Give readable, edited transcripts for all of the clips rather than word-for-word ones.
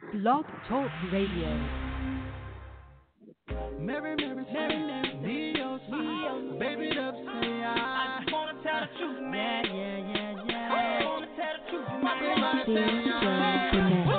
Blog Talk Radio. Mary, Neo, baby, up, say I just wanna tell the truth, man. Yeah. I wanna tell the truth, man.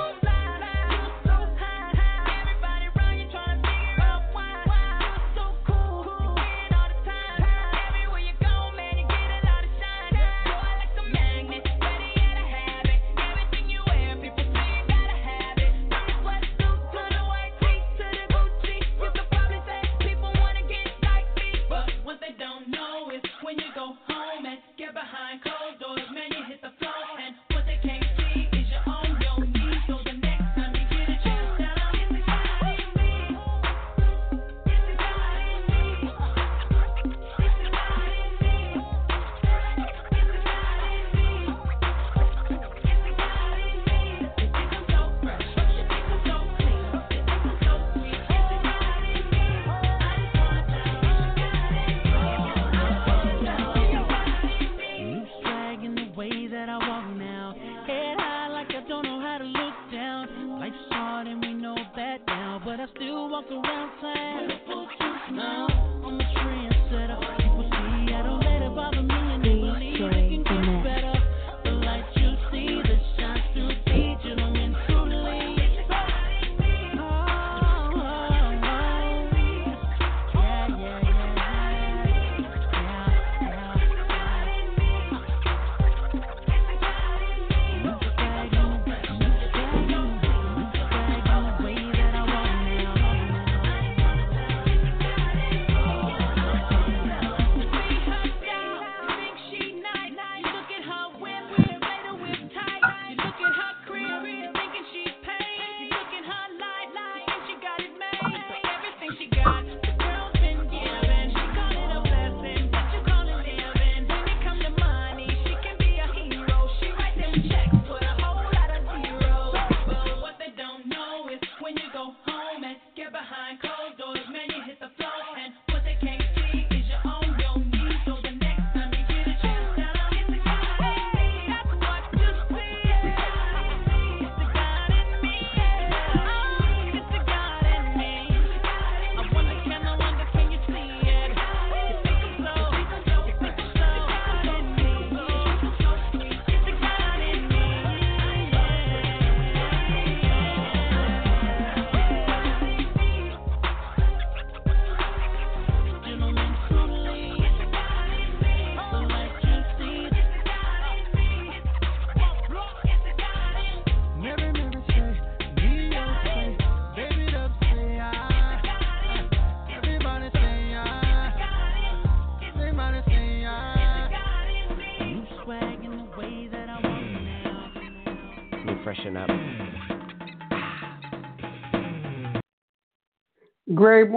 Great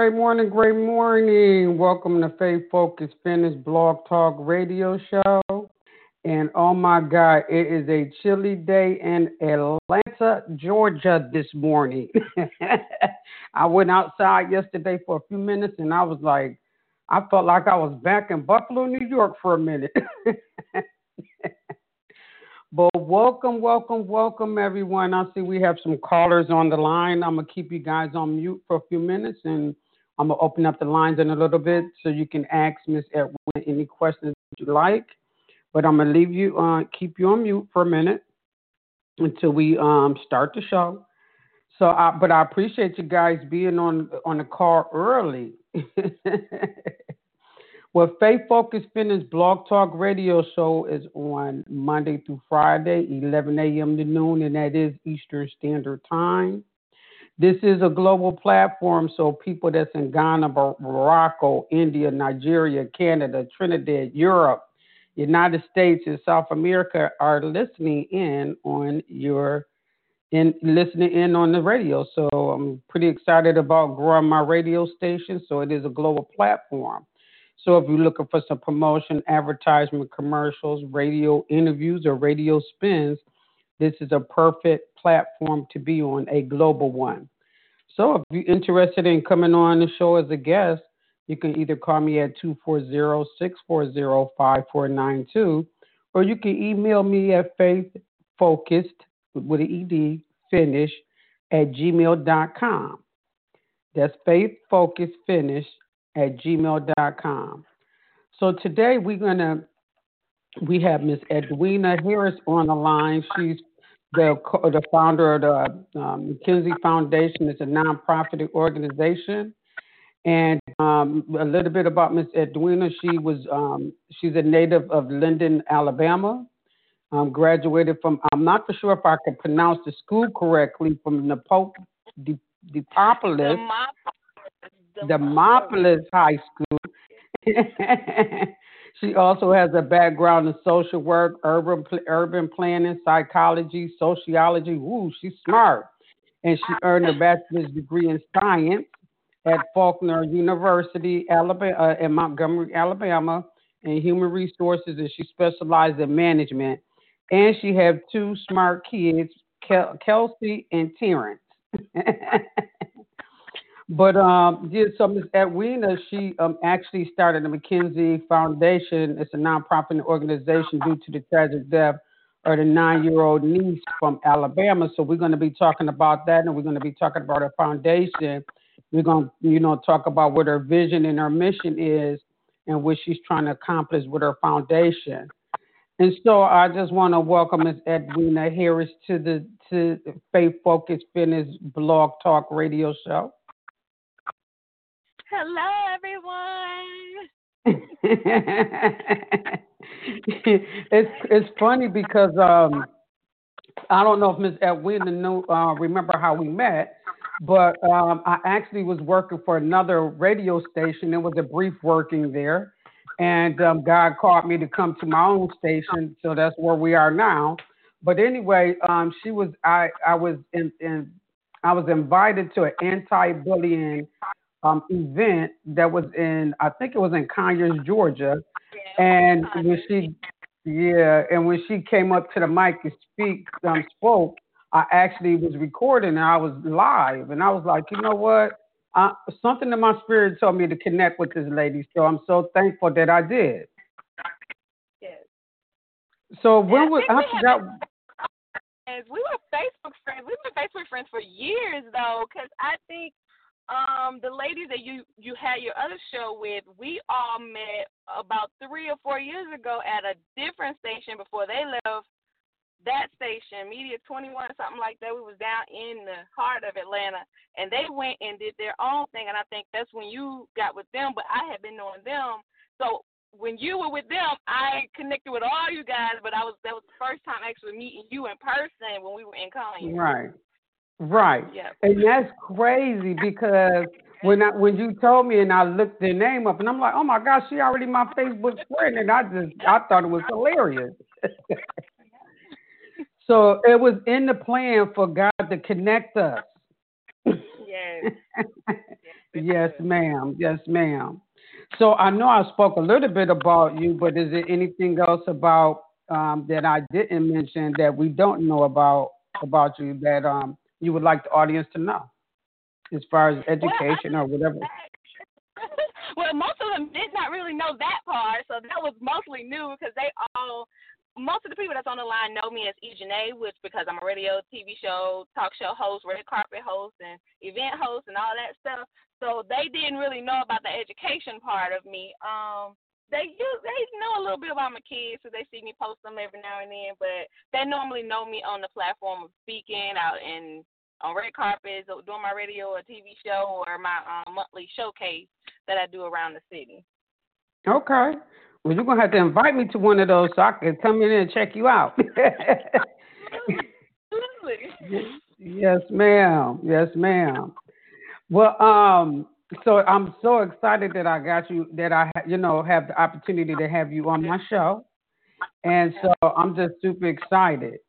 morning. Welcome to Faith Focus Fitness Blog Talk Radio Show. And oh my God, it is a chilly day in Atlanta, Georgia this morning. I went outside yesterday for a few minutes and I felt like I was back in Buffalo, New York for a minute. But welcome, everyone. I see we have some callers on the line. I'm going to keep you guys on mute for a few minutes, and I'm going to open up the lines in a little bit so you can ask Miss Edwin any questions you like. But I'm going to keep you on mute for a minute until we start the show. But I appreciate you guys being on the call early. Well, Faith Focus Fitness Blog Talk Radio Show is on Monday through Friday, 11 a.m. to noon, and that is Eastern Standard Time. This is a global platform, so people that's in Ghana, Morocco, India, Nigeria, Canada, Trinidad, Europe, United States, and South America are listening in on the radio. So I'm pretty excited about growing my radio station, so it is a global platform. So if you're looking for some promotion, advertisement, commercials, radio interviews, or radio spins, this is a perfect platform to be on, a global one. So if you're interested in coming on the show as a guest, you can either call me at 240-640-5492, or you can email me at faithfocused, with an ED, finish, at gmail.com. That's faithfocusfinish at gmail.com. So today we have Miss Edwina Harris on the line. She's the founder of the McKinsey Foundation. It's a nonprofit organization. And a little bit about Miss Edwina. She's a native of Linden, Alabama. Graduated from, I'm not for sure if I can pronounce the school correctly, from Demopolis High School. She also has a background in social work, urban planning, psychology, sociology. Ooh, she's smart. And she earned a bachelor's degree in science at Faulkner University, Alabama, in Montgomery, Alabama, in human resources, and she specialized in management. And she have two smart kids, Kelsey and Terrence. But so Ms. Edwina, she actually started the McKinsey Foundation. It's a nonprofit organization due to the tragic death of the 9-year-old niece from Alabama. So we're going to be talking about that, and we're going to be talking about her foundation. We're going to, talk about what her vision and her mission is and what she's trying to accomplish with her foundation. And so I just want to welcome Ms. Edwina Harris to the Faith Focus Fitness Blog Talk Radio Show. Hello, everyone. It's funny because I don't know if Ms. Edwina remember how we met, but I actually was working for another radio station. It was a brief working there, and God called me to come to my own station, so that's where we are now. But anyway, I was invited to an anti-bullying event that was I think it was in Conyers, Georgia. And when she came up to the mic and spoke, I actually was recording and I was live. And I was like, you know what? Something in my spirit told me to connect with this lady. So I'm so thankful that I did. Yes. So we were Facebook friends. We've been Facebook friends for years, though, because I think the ladies that you had your other show with, we all met about 3 or 4 years ago at a different station before they left that station, Media 21, something like that. We was down in the heart of Atlanta, and they went and did their own thing, and I think that's when you got with them, but I had been knowing them. So when you were with them, I connected with all you guys, but that was the first time actually meeting you in person when we were in Conyers. Right. Yep. And that's crazy because when you told me and I looked their name up and I'm like, oh my gosh, she already my Facebook friend, and I thought it was hilarious. So it was in the plan for God to connect us. Yes. Yes, ma'am. Yes, ma'am. So I know I spoke a little bit about you, but is there anything else about that I didn't mention that we don't know about you that you would like the audience to know, as far as education or whatever? Well, most of them did not really know that part, so that was mostly new because most of the people that's on the line know me as Ejanae, which because I'm a radio, TV show, talk show host, red carpet host, and event host, and all that stuff. So they didn't really know about the education part of me. They know a little bit about my kids, so they see me post them every now and then, but they normally know me on the platform of speaking out on red carpets, or doing my radio or TV show, or my monthly showcase that I do around the city. Okay. Well, you're going to have to invite me to one of those so I can come in and check you out. Absolutely. Yes, ma'am. Yes, ma'am. Well, so I'm so excited that I got you, that I, have the opportunity to have you on my show. And so I'm just super excited.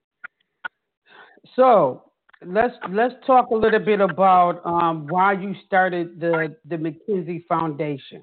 So let's talk a little bit about why you started the McKinsey Foundation.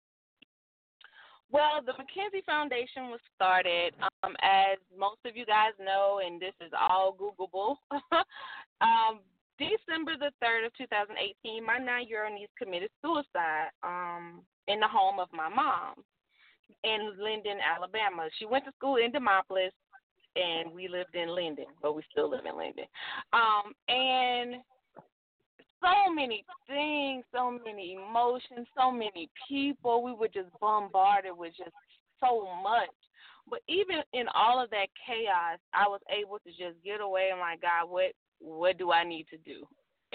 Well, the McKinsey Foundation was started, as most of you guys know, and this is all Googleable. December the 3rd of 2018, my 9-year-old niece committed suicide in the home of my mom in Linden, Alabama. She went to school in Demopolis, and we lived in Linden, but we still live in Linden. And so many things, so many emotions, so many people. We were just bombarded with just so much. But even in all of that chaos, I was able to just get away and like, God, what do I need to do?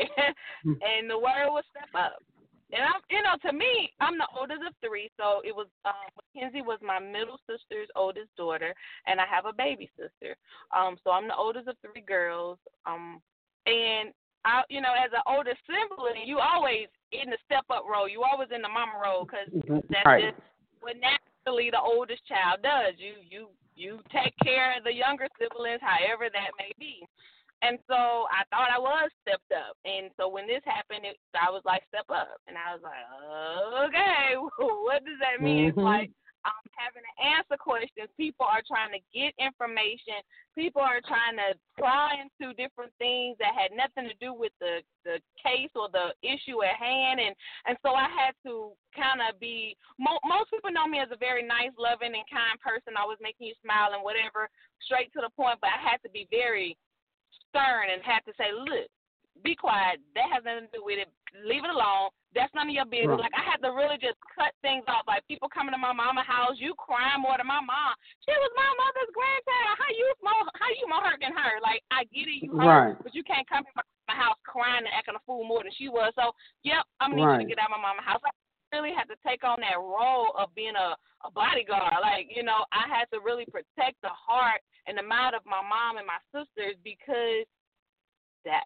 And the word was step up. And to me, I'm the oldest of three, so it was Mackenzie was my middle sister's oldest daughter, and I have a baby sister. So I'm the oldest of three girls. And I, as an older sibling, you always in the step up role. You always in the mama role because that's just what naturally the oldest child does. You take care of the younger siblings, however that may be. And so I thought I was stepped up. And so when this happened, I was like, step up. And I was like, okay, what does that mean? It's like I'm having to answer questions. People are trying to get information. People are trying to pry into different things that had nothing to do with the case or the issue at hand. And so I had to kind of be, most people know me as a very nice, loving, and kind person, always making you smile and whatever, straight to the point. But I had to be very stern and had to say, look, be quiet. That has nothing to do with it. Leave it alone. That's none of your business. Right. Like, I had to really just cut things off. Like, people coming to my mama's house, you crying more than my mom. She was my mother's grandchild. How you more hurt than her? Like, I get it, you hurt, but you can't come to my house crying and acting a fool more than she was. So, yep, I'm going to need you to get out of my mama's house. I really had to take on that role of being a bodyguard. Like, I had to really protect the heart and the mind of my mom and my sisters because that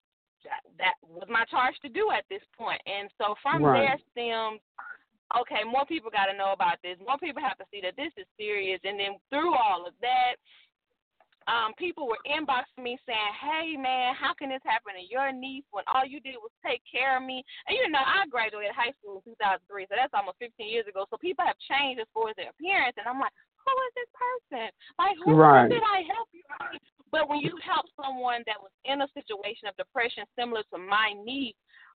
was my charge to do at this point. And so from there stems, okay, more people got to know about this. More people have to see that this is serious. And then through all of that, people were inboxing me saying, hey, man, how can this happen to your niece when all you did was take care of me? And, I graduated high school in 2003, so that's almost 15 years ago. So people have changed as far as their appearance. And I'm like, who is this person? Like, who did I help you? But when you help someone that was in a situation of depression similar to my niece,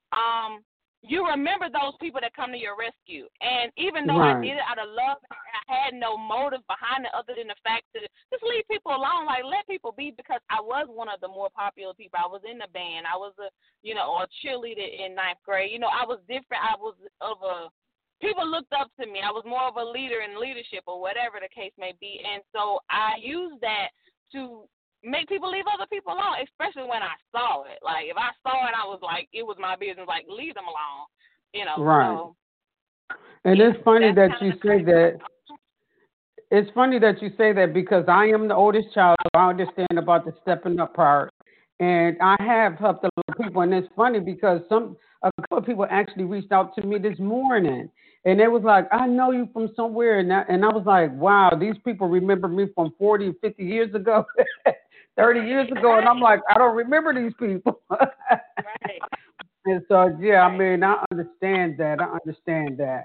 you remember those people that come to your rescue. And even though I did it out of love, I had no motive behind it other than the fact to just leave people alone, like let people be, because I was one of the more popular people. I was in the band. I was a cheerleader in ninth grade. I was different. I was people looked up to me. I was more of a leader in leadership or whatever the case may be. And so I used that to make people leave other people alone, especially when I saw it. Like, if I saw it, I was like, it was my business. Like, leave them alone, Right. So, and it's funny that you say that. It's funny that you say that because I am the oldest child. So I understand about the stepping up part. And I have helped a lot of people. And it's funny because a couple of people actually reached out to me this morning. And they was like, I know you from somewhere. And I was like, wow, these people remember me from 40, 50 years ago, 30 years ago. And I'm like, I don't remember these people. Right. And so, yeah, I mean, I understand that.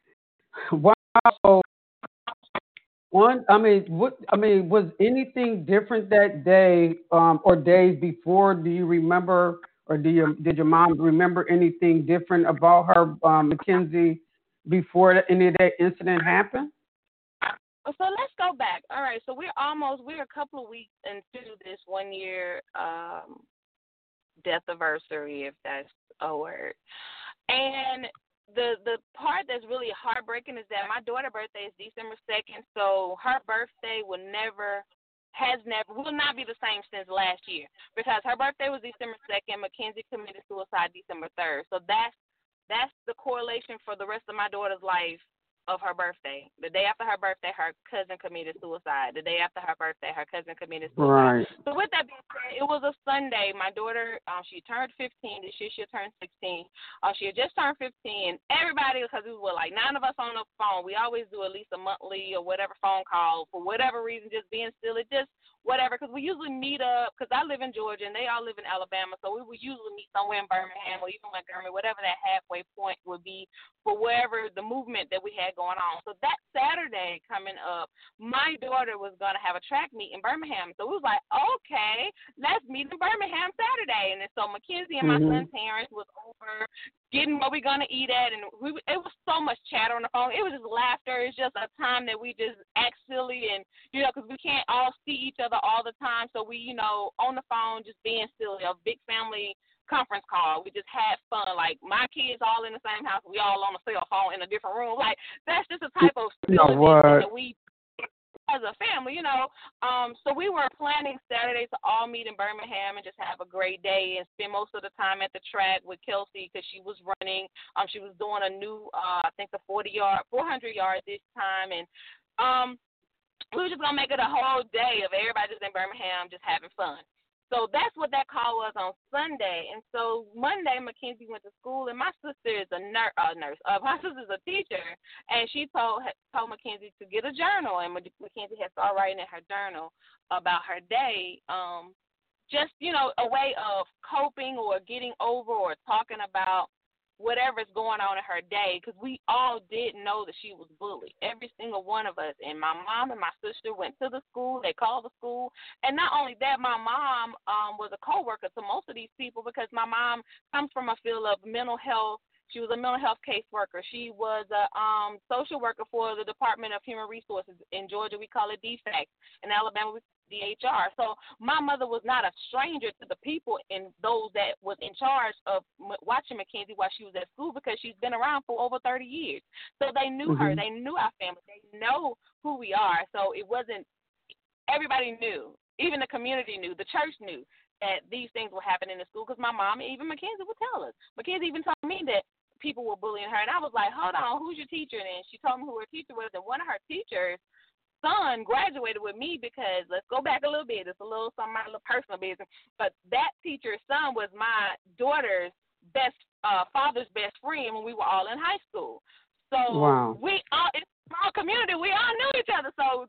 Wow. Was anything different that day or days before? Do you remember, or did your mom remember anything different about her, Mackenzie, before any of that incident happened? So let's go back. All right, so we're a couple of weeks into this 1 year death anniversary, if that's a word. And the part that's really heartbreaking is that my daughter's birthday is December 2nd, so her birthday will not be the same since last year, because her birthday was December 2nd, Mackenzie committed suicide December 3rd. So that's the correlation for the rest of my daughter's life of her birthday. The day after her birthday, her cousin committed suicide. The day after her birthday, her cousin committed suicide. Right. So with that being said, it was a Sunday. My daughter, she turned 15. This year she'll turn 16. She had just turned 15. Everybody, because we were like 9 of us on the phone. We always do at least a monthly or whatever phone call for whatever reason, just being silly, just whatever, because we usually meet up, because I live in Georgia and they all live in Alabama, so we would usually meet somewhere in Birmingham or even Montgomery, whatever that halfway point would be for wherever the movement that we had going on. So that Saturday coming up, my daughter was going to have a track meet in Birmingham, so we was like, okay, let's meet in Birmingham Saturday. And then so Mackenzie and my son's parents was over getting what we're gonna eat at, and it was so much chatter on the phone. It was just laughter. It's just a time that we just act silly, and because we can't all see each other all the time, so we on the phone just being silly. A big family conference call. We just had fun. Like my kids all in the same house, we all on a cell phone in a different room. Like that's just a type of silliness that we as a family, So we were planning Saturday to all meet in Birmingham and just have a great day and spend most of the time at the track with Kelsey because she was running. She was doing a new, I think the 400 yards this time, and we were just gonna make it a whole day of everybody just in Birmingham just having fun. So that's what that call was on Sunday. And so Monday, Mackenzie went to school, and my sister is a nurse. My sister's a teacher, and she told Mackenzie to get a journal, and Mackenzie had started writing in her journal about her day, just, a way of coping or getting over or talking about whatever's going on in her day, because we all did know that she was bullied. Every single one of us. And my mom and my sister went to the school. They called the school. And not only that, my mom was a co-worker to most of these people because my mom comes from a field of mental health. She was a mental health caseworker. She was a social worker for the Department of Human Resources. In Georgia, we call it DFACS. In Alabama, we call it DHR. So my mother was not a stranger to the people and those that was in charge of watching Mackenzie while she was at school because she's been around for over 30 years. So they knew her. They knew our family. They know who we are. So it wasn't – everybody knew. Even the community knew. The church knew that these things were happening in school because my mom and even Mackenzie would tell us. Mackenzie even told me that people were bullying her, and I was like, hold on, who's your teacher? And she told me who her teacher was, and one of her teachers' son graduated with me because, let's go back a little bit, it's a little personal business, but that teacher's son was my daughter's father's best friend when we were all in high school. So we all, it's a small community, we all knew each other, so,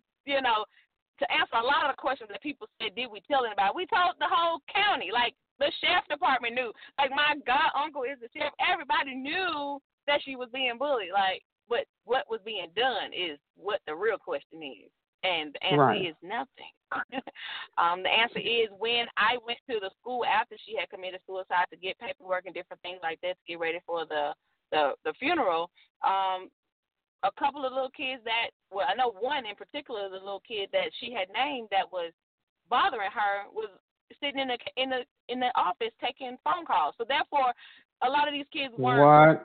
to answer a lot of the questions that people said, did we tell anybody? We told the whole county, like, the sheriff department knew. Like, my god uncle is the sheriff. Everybody knew that she was being bullied. Like, but what was being done is what the real question is. And the answer is nothing. The answer is when I went to the school after she had committed suicide to get paperwork and different things like that to get ready for the funeral, a couple of little kids I know one in particular, the little kid that she had named that was bothering her was sitting in the office taking phone calls. So therefore, a lot of these kids weren't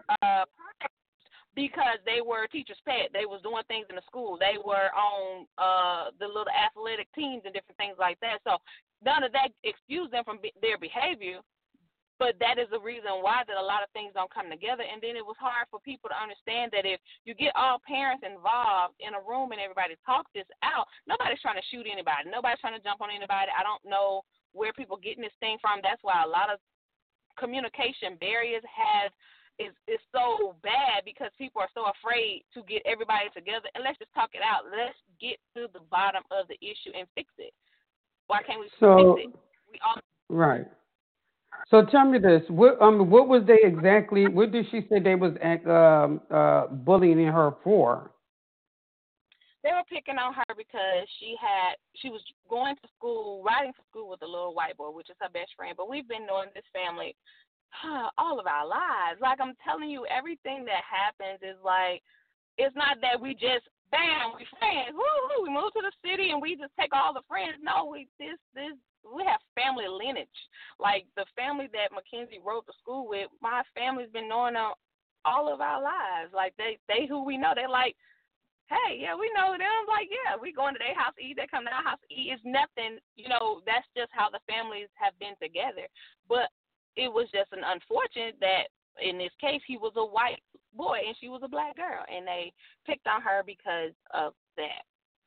because they were teachers' pet. They was doing things in the school. They were on the little athletic teams and different things like that. So none of that excused them from their behavior. But that is the reason why that a lot of things don't come together. And then it was hard for people to understand that if you get all parents involved in a room and everybody talk this out, nobody's trying to shoot anybody. Nobody's trying to jump on anybody. I don't know where people getting this thing from. That's why a lot of communication barriers is so bad because people are so afraid to get everybody together. And let's just talk it out. Let's get to the bottom of the issue and fix it. Why can't we fix it? Right. So tell me this: what was they exactly? What did she say they was bullying her for? They were picking on her because she was going to school, riding to school with a little white boy, which is her best friend. But we've been knowing this family all of our lives. Like I'm telling you, everything that happens is like it's not that we just bam, we friends. Woo, we moved to the city and we just take all the friends. No, we have family lineage. Like the family that Mackenzie rode to school with, my family's been knowing them all of our lives. Like they who we know, they like, hey, yeah, we know them. Like, yeah, we going to their house to eat. They come to our house to eat. It's nothing, that's just how the families have been together. But it was just an unfortunate that in this case he was a white boy and she was a black girl, and they picked on her because of that.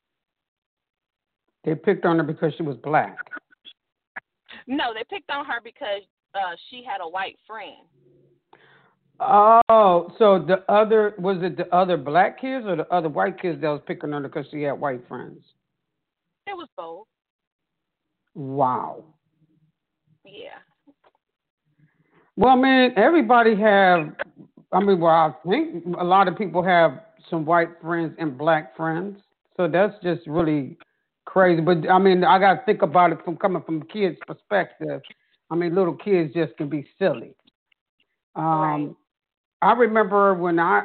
They picked on her because she was black. No, they picked on her because she had a white friend. Oh, so was it the other black kids or the other white kids that was picking on her because she had white friends? It was both. Wow. Yeah. Well, man, I think a lot of people have some white friends and black friends. So that's just really crazy. But, I got to think about it coming from kids' perspective. Little kids just can be silly. Right. I remember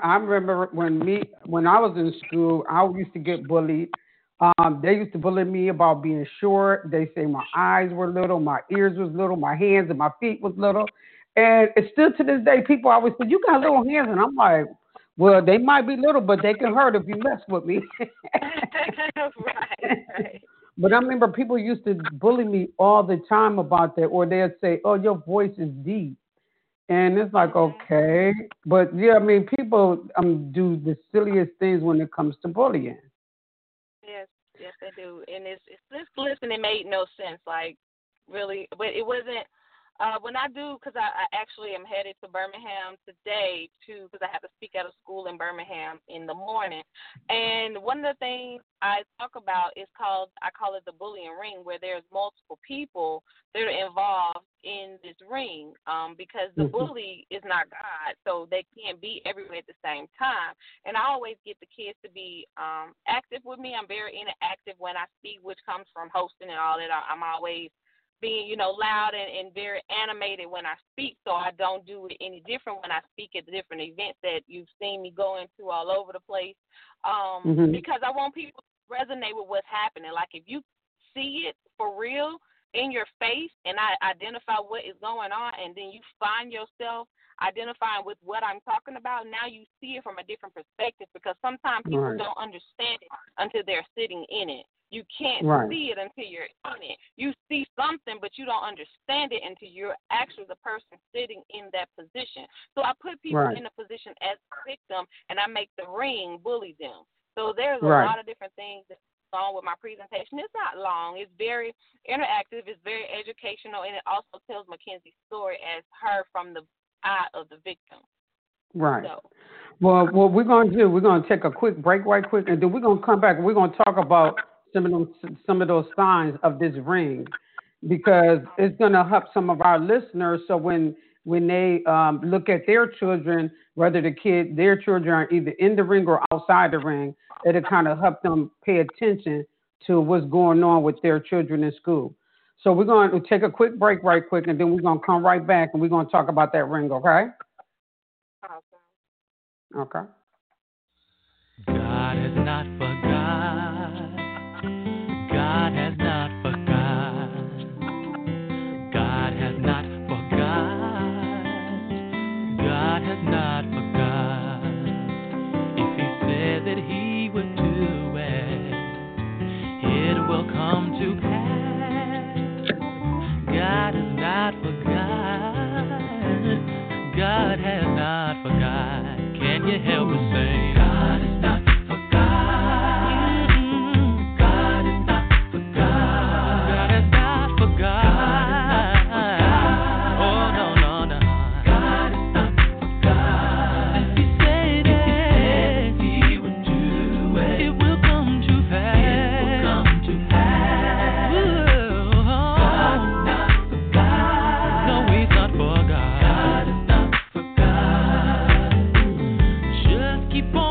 when I was in school, I used to get bullied. They used to bully me about being short. They say my eyes were little, my ears was little, my hands and my feet was little. And it's still to this day, people always say, "You got little hands," and I'm like, "Well, they might be little, but they can hurt if you mess with me." Right. But I remember people used to bully me all the time about that, or they'd say, "Oh, your voice is deep." And it's like, okay. But yeah, I mean, people do the silliest things when it comes to bullying. Yes, they do. And it's this listen, it made no sense. Like, really, but it wasn't. When I do, because I actually am headed to Birmingham today because I have to speak at a school in Birmingham in the morning. And one of the things I talk about I call it the bullying ring, where there's multiple people that are involved in this ring because the bully is not God, so they can't be everywhere at the same time. And I always get the kids to be active with me. I'm very interactive when I speak, which comes from hosting and all that. I'm always being, loud and very animated when I speak, so I don't do it any different when I speak at the different events that you've seen me going to all over the place, because I want people to resonate with what's happening. Like, if you see it for real in your face and I identify what is going on, and then you find yourself identifying with what I'm talking about, now you see it from a different perspective, because sometimes people don't understand it until they're sitting in it. You can't see it until you're in it. You see something, but you don't understand it until you're actually the person sitting in that position. So I put people in a position as a victim, and I make the ring bully them. So there's a lot of different things that's on with my presentation. It's not long. It's very interactive. It's very educational, and it also tells Mackenzie's story as her from the eye of the victim. Right. So, well, what we're going to do, we're going to take a quick break right quick, and then we're going to come back and we're going to talk about some of those signs of this ring, because it's going to help some of our listeners. So when they look at their children, whether their children are either in the ring or outside the ring, it'll kind of help them pay attention to what's going on with their children in school. So we're going to take a quick break right quick, and then we're going to come right back and we're going to talk about that ring, okay? awesome. Okay. God has not forgot. God has not forgot. God has not forgot. God has not forgot. If He said that He would do it, it will come to pass. God has not forgot. God has not forgot. Can you help us say, God has not forgot? God has not forgot. God has not forgot. Oh, no, no, no. God has not forgot. If He said He would do it, it will come to pass. It will come to pass. God has not forgot. No, He's not forgot. God has not forgot. Just keep on.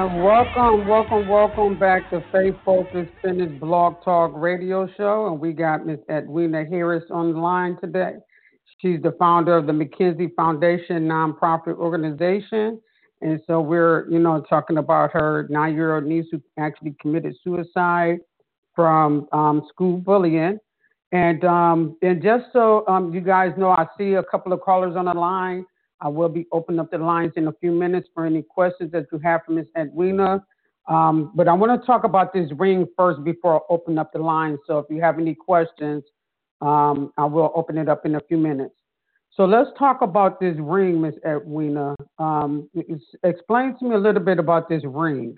Welcome back to Faith Focused Fitness Blog Talk Radio Show. And we got Miss Edwina Harris on the line today. She's the founder of the McKenzie Foundation nonprofit organization. And so we're, talking about her 9-year-old niece who actually committed suicide from school bullying. And just so you guys know, I see a couple of callers on the line. I will be opening up the lines in a few minutes for any questions that you have for Ms. Edwina. But I want to talk about this ring first before I open up the lines. So if you have any questions, I will open it up in a few minutes. So let's talk about this ring, Ms. Edwina. Explain to me a little bit about this ring.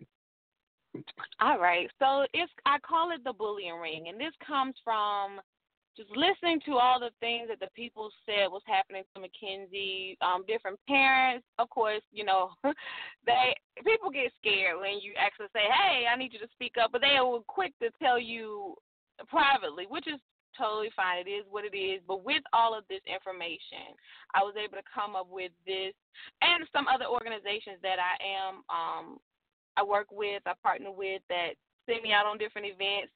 All right. So I call it the bullying ring, and this comes from just listening to all the things that the people said was happening to Mackenzie, different parents. Of course, people get scared when you actually say, hey, I need you to speak up, but they were quick to tell you privately, which is totally fine. It is what it is. But with all of this information, I was able to come up with this and some other organizations that I work with, I partner with, that send me out on different events.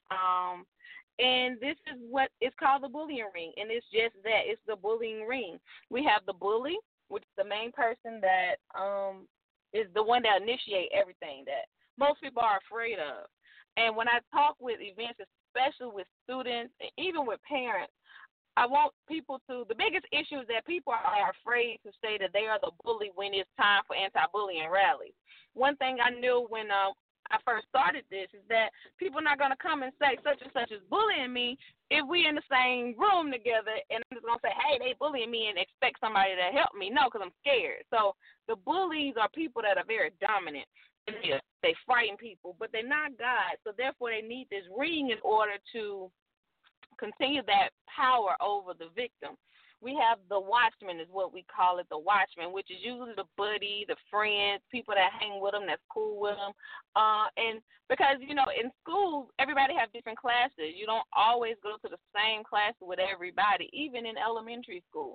And this is what is called the bullying ring, and it's just that. It's the bullying ring. We have the bully, which is the main person that is the one that initiates everything that most people are afraid of. And when I talk with events, especially with students and even with parents, I want people to, the biggest issue is that people are afraid to say that they are the bully when it's time for anti-bullying rallies. One thing I knew when I first started this is that people are not going to come and say such and such is bullying me if we in the same room together, and I'm just going to say, hey, they bullying me and expect somebody to help me. No, because I'm scared. So the bullies are people that are very dominant. They frighten people, but they're not God. So therefore they need this ring in order to continue that power over the victim. We have the watchman is what we call it, the watchman, which is usually the buddy, the friends, people that hang with them, that's cool with them. And because, in school, everybody have different classes. You don't always go to the same class with everybody, even in elementary school.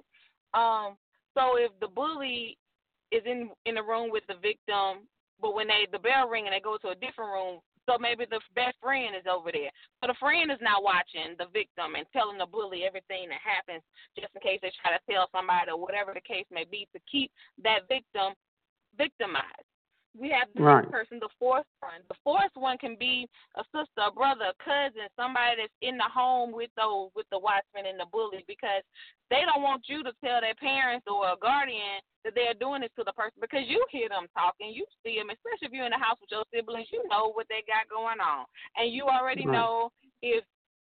So if the bully is in the room with the victim, but when the bell ring and they go to a different room, so maybe the best friend is over there. So the friend is now watching the victim and telling the bully everything that happens just in case they try to tell somebody or whatever the case may be to keep that victim victimized. We have the next person, the fourth one. The fourth one can be a sister, a brother, a cousin, somebody that's in the home with the watchman and the bully, because they don't want you to tell their parents or a guardian that they're doing this to the person, because you hear them talking, you see them, especially if you're in the house with your siblings, you know what they got going on. And you already know if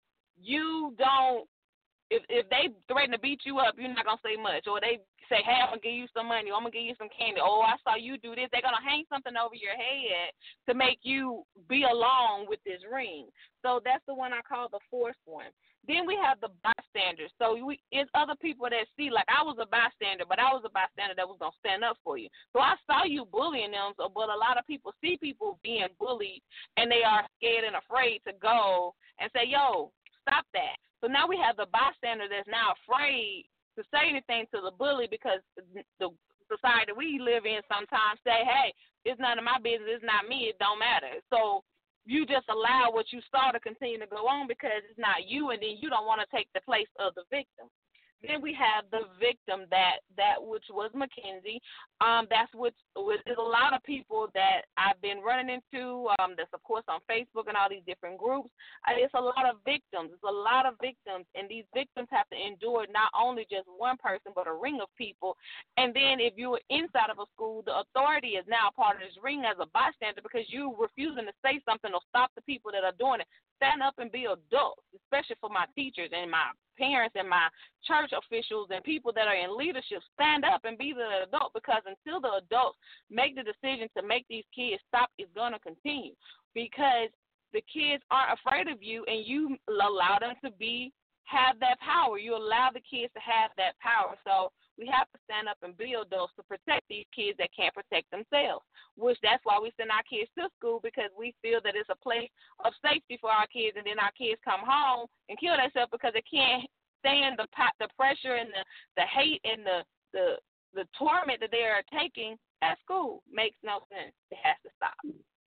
you don't, if they threaten to beat you up, you're not going to say much. Or they say, hey, I'm going to give you some money, or I'm going to give you some candy. Oh, I saw you do this. They're going to hang something over your head to make you be along with this ring. So that's the one I call the fourth one. Then we have the bystanders. So it's other people that see, like I was a bystander, but I was a bystander that was going to stand up for you. So I saw you bullying them, but a lot of people see people being bullied, and they are scared and afraid to go and say, yo, stop that. So now we have the bystander that's now afraid to say anything to the bully, because the society we live in sometimes say, hey, it's none of my business, it's not me, it don't matter. So you just allow what you saw to continue to go on because it's not you, and then you don't want to take the place of the victim. Then we have the victim, that which was Mackenzie. That's what is a lot of people that I've been running into. That's of course on Facebook and all these different groups. It's a lot of victims. It's a lot of victims, and these victims have to endure not only just one person but a ring of people. And then if you were inside of a school, the authority is now part of this ring as a bystander, because you refusing to say something or stop the people that are doing it. Stand up and be adults, especially for my teachers and my parents and my church officials and people that are in leadership. Stand up and be the adult, because until the adults make the decision to make these kids stop, it's going to continue, because the kids aren't afraid of you, and you allow them to have that power. You allow the kids to have that power. So we have to stand up and be adults to protect these kids that can't protect themselves, which that's why we send our kids to school, because we feel that it's a place of safety for our kids, and then our kids come home and kill themselves because they can't stand the pressure and the hate and the torment that they are taking at school. Makes no sense. It has to stop.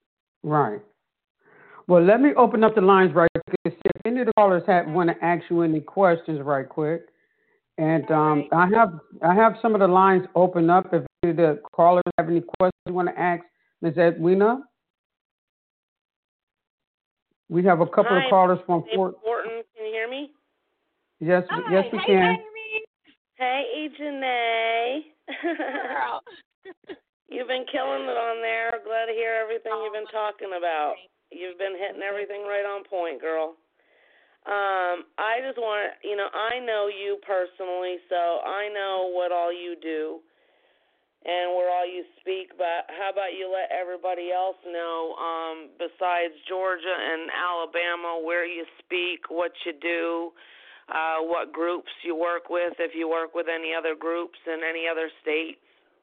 Right. Well, let me open up the lines right quick and see if any of the callers want to ask you any questions right quick. And I have some of the lines open up. If any of the callers have any questions you want to ask Ms. Edwina, we have a couple of callers from Fort. Morton, can you hear me? Yes, Hi. yes, we Hey, can. Amy. Hey, Janae. Girl. You've been killing it on there. Glad to hear everything you've been talking about. You've been hitting everything right on point, girl. I just want to, I know you personally, so I know what all you do and where all you speak, but how about you let everybody else know, besides Georgia and Alabama, where you speak, what you do, what groups you work with, if you work with any other groups in any other states.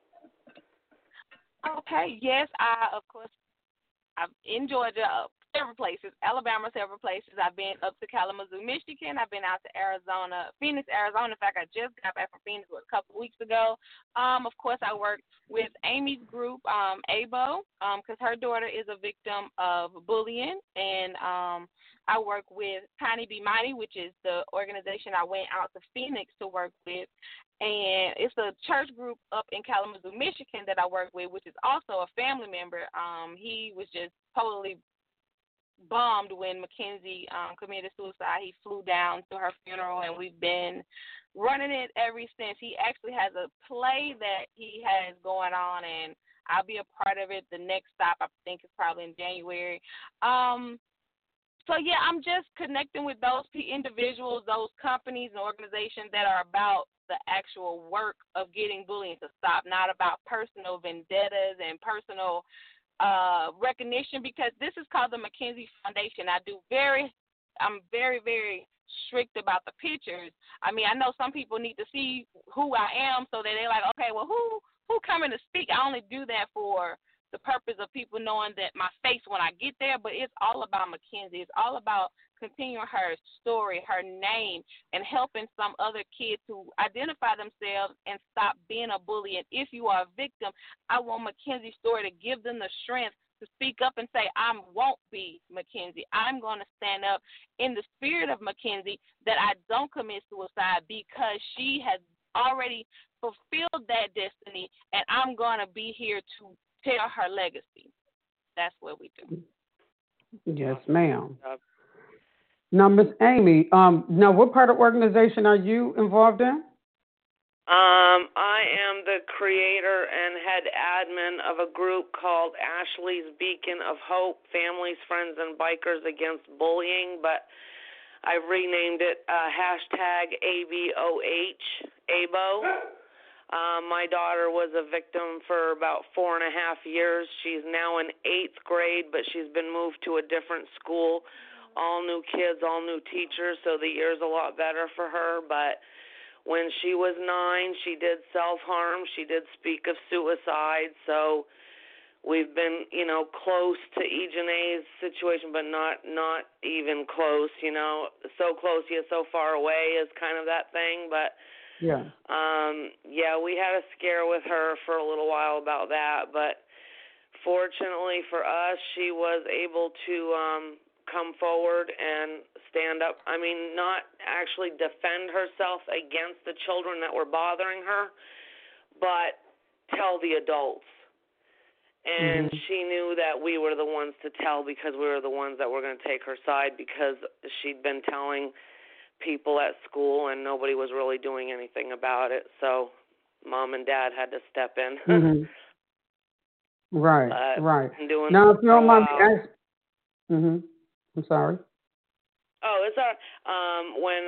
Okay, yes, of course, I'm in Georgia, several places, Alabama, several places. I've been up to Kalamazoo, Michigan. I've been out to Arizona, Phoenix, Arizona. In fact, I just got back from Phoenix a couple of weeks ago. Of course, I worked with Amy's group, ABO, because her daughter is a victim of bullying, and I work with Tiny Be Mighty, which is the organization I went out to Phoenix to work with. And it's a church group up in Kalamazoo, Michigan that I work with, which is also a family member. He was just totally bummed when Mackenzie committed suicide. He flew down to her funeral, and we've been running it ever since. He actually has a play that he has going on, and I'll be a part of it. The next stop, I think, is probably in January. So, yeah, I'm just connecting with those individuals, those companies and organizations that are about the actual work of getting bullying to stop, not about personal vendettas and personal recognition, because this is called the Mackenzie Foundation. I'm very, very strict about the pictures. I mean, I know some people need to see who I am so that they're like, okay, well, who coming to speak? I only do that for the purpose of people knowing that my face when I get there, but it's all about Mackenzie. It's all about continuing her story, her name, and helping some other kids to identify themselves and stop being a bully. And if you are a victim, I want Mackenzie's story to give them the strength to speak up and say, I won't be Mackenzie. I'm going to stand up in the spirit of Mackenzie that I don't commit suicide because she has already fulfilled that destiny, and I'm going to be here to tell her legacy. That's what we do. Yes, ma'am. Now, Miss Amy, now what part of organization are you involved in? I am the creator and head admin of a group called Ashley's Beacon of Hope, Families, Friends, and Bikers Against Bullying, but I've renamed it hashtag ABOH, ABO. My daughter was a victim for about 4.5 years. She's now in 8th grade, but she's been moved to a different school. All new kids, all new teachers, so the year's a lot better for her. But when she was 9, she did self-harm. She did speak of suicide. So we've been, close to Janae's situation, but not even close, So close yet so far away is kind of that thing. But yeah, we had a scare with her for a little while about that. But fortunately for us, she was able to come forward and stand up. I mean, not actually defend herself against the children that were bothering her, but tell the adults. And she knew that we were the ones to tell because we were the ones that were going to take her side because she'd been telling people at school and nobody was really doing anything about it. So Mom and Dad had to step in. Right, right. Now, if you don't mind me asking, I'm sorry. Oh, it's when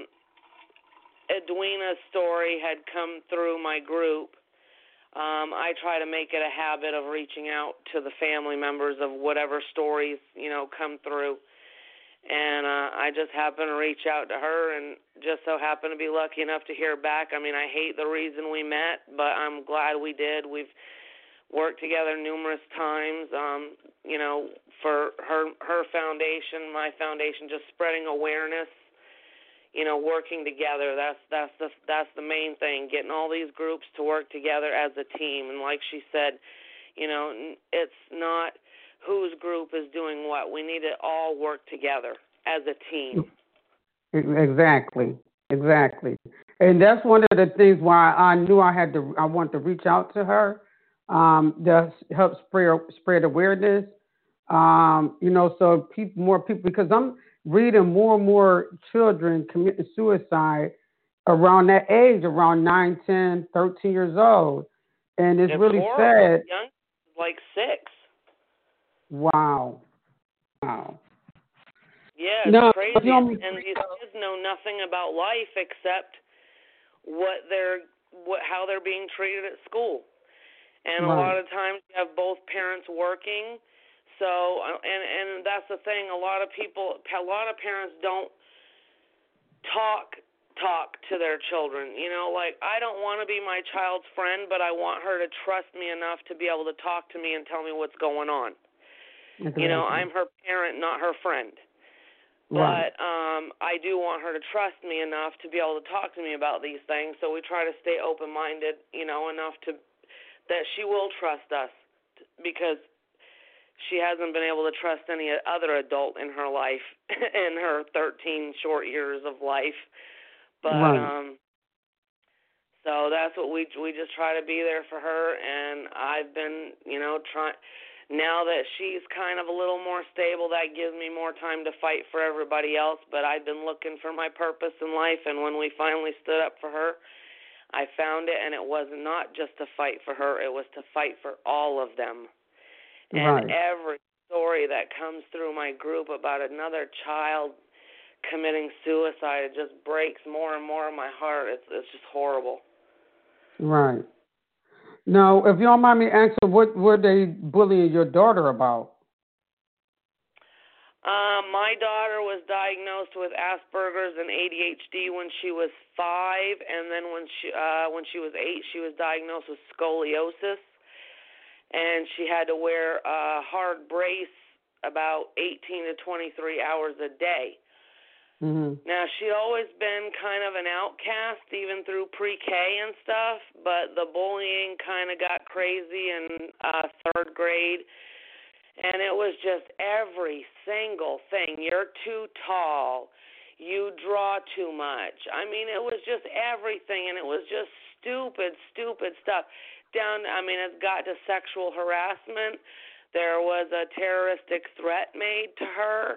Edwina's story had come through my group, I try to make it a habit of reaching out to the family members of whatever stories, come through. And I just happened to reach out to her and just so happened to be lucky enough to hear back. I mean, I hate the reason we met, but I'm glad we did. We've worked together numerous times, for her foundation, my foundation, just spreading awareness, working together. That's the main thing, getting all these groups to work together as a team. And like she said, it's not whose group is doing what. We need to all work together as a team. Exactly. And that's one of the things why I knew I wanted to reach out to her, to help spread awareness. So more people, because I'm reading more and more children committing suicide around that age, around 9, 10, 13 years old. And it's really horrible. sad. Young, like 6. Wow. Yeah, it's crazy. And these kids know nothing about life except how they're being treated at school. And a lot of times you have both parents working. So, and that's the thing. A lot of parents don't talk to their children. Like, I don't want to be my child's friend, but I want her to trust me enough to be able to talk to me and tell me what's going on. Exactly. I'm her parent, not her friend. Right. But I do want her to trust me enough to be able to talk to me about these things. So we try to stay open-minded, enough that she will trust us, because she hasn't been able to trust any other adult in her life in her 13 short years of life. But so that's what we just try to be there for her. And I've been, trying. Now that she's kind of a little more stable, that gives me more time to fight for everybody else. But I've been looking for my purpose in life, and when we finally stood up for her, I found it, and it was not just to fight for her. It was to fight for all of them. And every story that comes through my group about another child committing suicide, it just breaks more and more in my heart. It's just horrible. Right. Now, if you don't mind me asking, what were they bullying your daughter about? My daughter was diagnosed with Asperger's and ADHD when she was 5, and then when she was 8, she was diagnosed with scoliosis, and she had to wear a hard brace about 18 to 23 hours a day. Mm-hmm. Now, she'd always been kind of an outcast, even through pre-K and stuff, but the bullying kind of got crazy in 3rd grade, and it was just every single thing. You're too tall. You draw too much. I mean, it was just everything, and it was just stupid stuff. It got to sexual harassment. There was a terroristic threat made to her.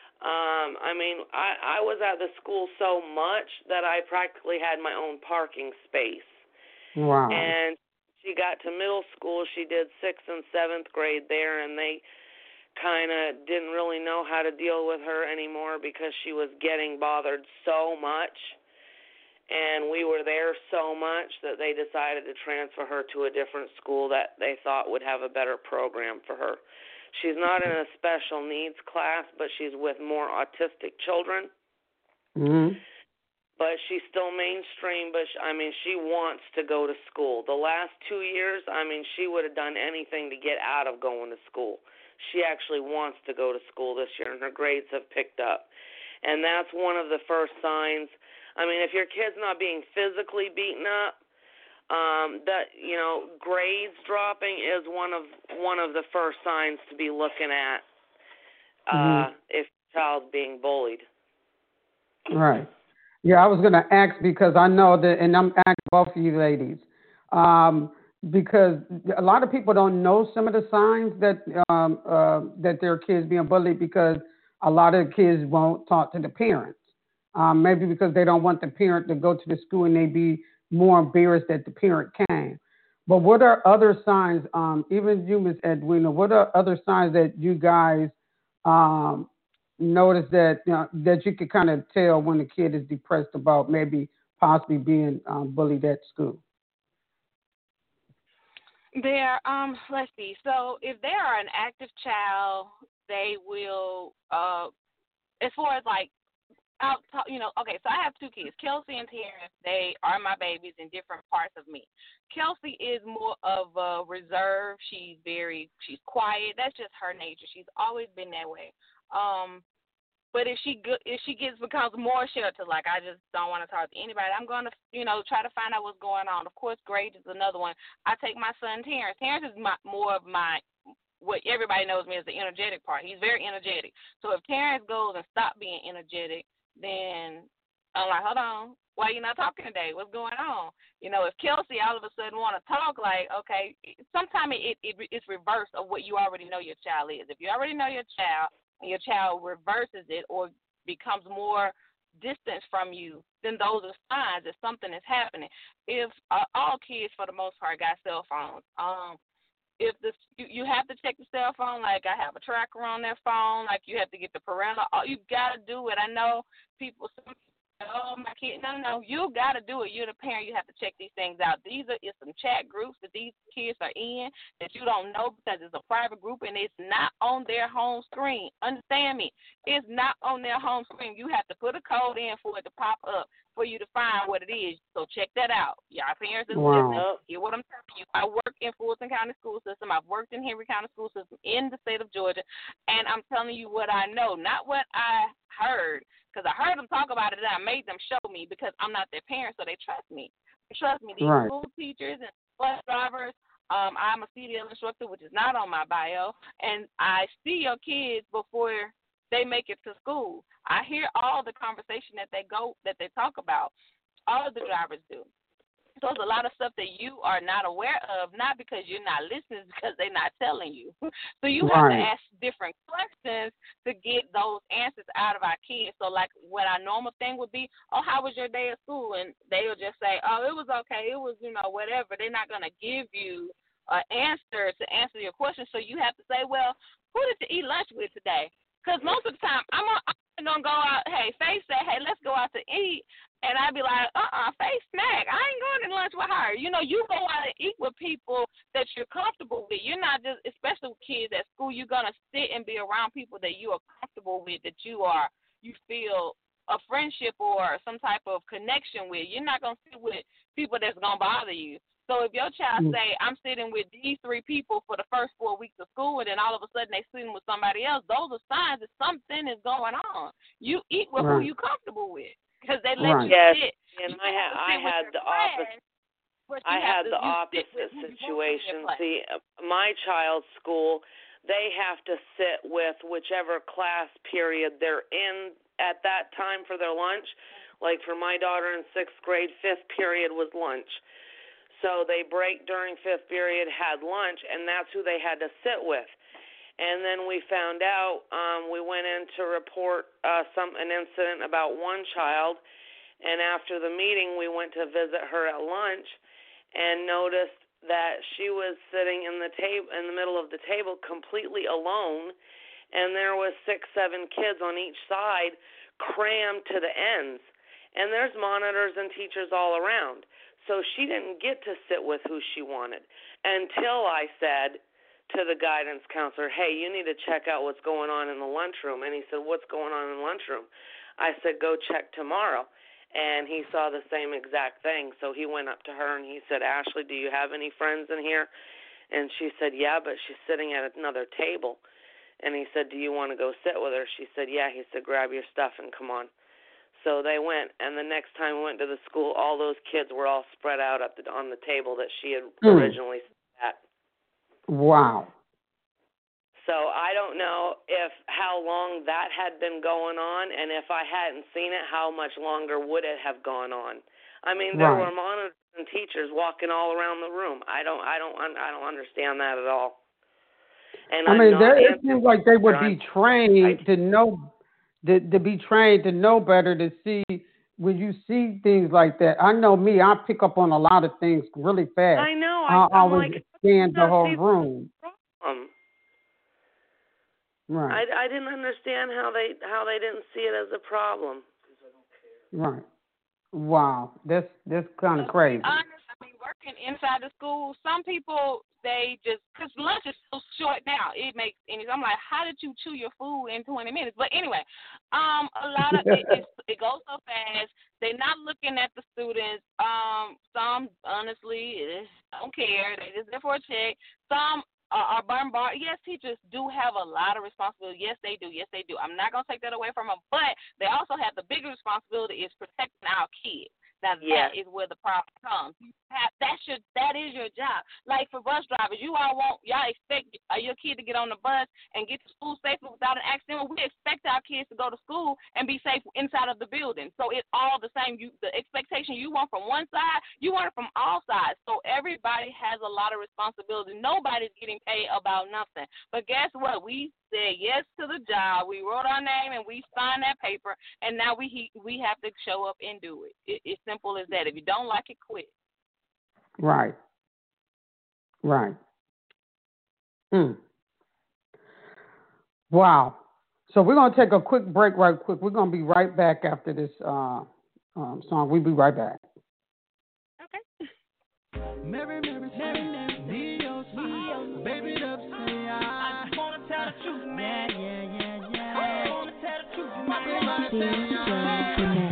I was at the school so much that I practically had my own parking space. Wow. And she got to middle school. She did 6th and 7th grade there, and they kind of didn't really know how to deal with her anymore because she was getting bothered so much. And we were there so much that they decided to transfer her to a different school that they thought would have a better program for her. She's not in a special needs class, but she's with more autistic children. Mm-hmm. But she's still mainstream, but she wants to go to school. The last 2 years, she would have done anything to get out of going to school. She actually wants to go to school this year, and her grades have picked up. And that's one of the first signs. If your kid's not being physically beaten up, grades dropping is one of the first signs to be looking at if the child's being bullied. Right. Yeah, I was going to ask because I know that, and I'm asking both of you ladies, because a lot of people don't know some of the signs that their kids being bullied, because a lot of kids won't talk to the parents. Maybe because they don't want the parent to go to the school and they be more embarrassed that the parent came. But what are other signs, even you, Ms. Edwina, what are other signs that you guys notice that you could kind of tell when a kid is depressed about maybe possibly being bullied at school? Let's see. So if they are an active child, they will, as far as like, okay, so I have 2 kids, Kelsey and Terrence. They are my babies in different parts of me. Kelsey is more of a reserve. She's quiet. That's just her nature. She's always been that way. But if she becomes more sheltered, like I just don't want to talk to anybody, I'm going to, try to find out what's going on. Of course, grades is another one. I take my son Terrence. Terrence is more of my what everybody knows me as the energetic part. He's very energetic. So if Terrence goes and stop being energetic, then I'm like, hold on, why you not talking today? What's going on? You know, if Kelsey all of a sudden want to talk, like, okay, sometimes it's reverse of what you already know your child is. If you already know your child and your child reverses it or becomes more distant from you, then those are signs that something is happening. If all kids, for the most part, got cell phones, if you have to check the cell phone, like I have a tracker on their phone, like you have to get the parental, you got to do it. I know people, oh, my kid, no, you got to do it. You're the parent. You have to check these things out. It's some chat groups that these kids are in that you don't know because it's a private group and it's not on their home screen. Understand me? It's not on their home screen. You have to put a code in for it to pop up for you to find what it is. So check that out. Y'all parents is listening. Hear what I'm telling you. I work in Fulton County School System. I've worked in Henry County School System in the state of Georgia, and I'm telling you what I know, not what I heard. Because I heard them talk about it, and I made them show me because I'm not their parent, so they trust me. They trust me. These school teachers and bus drivers, I'm a CDL instructor, which is not on my bio, and I see your kids before they make it to school. I hear all the conversation that they talk about. All of the drivers do. So there's a lot of stuff that you are not aware of, not because you're not listening, because they're not telling you. So you have to ask different questions to get those answers out of our kids. So like what our normal thing would be, oh, how was your day at school? And they'll just say, oh, it was okay. It was, whatever. They're not going to give you an answer to answer your question. So you have to say, well, who did you eat lunch with today? Because most of the time, I'm going to go out, hey, Faith said, hey, let's go out to eat. And I'd be like, Faith snack. I ain't going to lunch with her. You go out and eat with people that you're comfortable with. You're not just, especially with kids at school, you're going to sit and be around people that you are comfortable with, that you feel a friendship or some type of connection with. You're not going to sit with people that's going to bother you. So if your child say, I'm sitting with these 3 people for the first 4 weeks of school, and then all of a sudden they sitting with somebody else, those are signs that something is going on. You eat with who you're comfortable with because they let you sit. And I had the opposite. I had the opposite situation. See, my child's school, they have to sit with whichever class period they're in at that time for their lunch. Like for my daughter in 6th grade, 5th period was lunch. So they break during 5th period, had lunch, and that's who they had to sit with. And then we found out, we went in to report an incident about one child, and after the meeting we went to visit her at lunch and noticed that she was sitting in the middle of the table completely alone, and there was 6, 7 kids on each side crammed to the ends. And there's monitors and teachers all around. So she didn't get to sit with who she wanted until I said to the guidance counselor, hey, you need to check out what's going on in the lunchroom. And he said, what's going on in the lunchroom? I said, go check tomorrow. And he saw the same exact thing. So he went up to her and he said, Ashley, do you have any friends in here? And she said, yeah, but she's sitting at another table. And he said, do you want to go sit with her? She said, yeah. He said, grab your stuff and come on. So they went, and the next time we went to the school, all those kids were all spread out on the table that she had originally sat at. Wow. So I don't know how long that had been going on, and if I hadn't seen it, how much longer would it have gone on? I mean, there were monitors and teachers walking all around the room. I don't understand that at all. And it seems like they would be trained to know. To be trained to know better, to see when you see things like that. I know me, I pick up on a lot of things really fast. I know. I always scan the whole room. Right. I didn't understand how they didn't see it as a problem. Right. Wow. That's kind of crazy. Working inside the school, some people, because lunch is so short now, it makes any. I'm like, how did you chew your food in 20 minutes? But anyway, a lot of it goes so fast. They're not looking at the students. Some honestly don't care. They just there for a check. Some are bombarded. Yes, teachers do have a lot of responsibility. Yes, they do. I'm not gonna take that away from them, but they also have the bigger responsibility is protecting our kids. Now Yes. that is where the problem comes. That is your job. Like for bus drivers, y'all expect your kid to get on the bus and get to school safely without an accident. Well, we expect our kids to go to school and be safe inside of the building. So it's all the same. The expectation you want from one side, you want it from all sides. So everybody has a lot of responsibility. Nobody's getting paid about nothing. But guess what? We said yes to the job. We wrote our name and we signed that paper, and now we have to show up and do it. It's simple as that. If you don't like it, quit. Right. Wow. So we're going to take a quick break right quick. We're going to be right back after this song. We'll be right back. Okay. Mary, Neo, baby, up, say I just wanna tell the truth, man. Yeah. I just wanna tell the truth, man.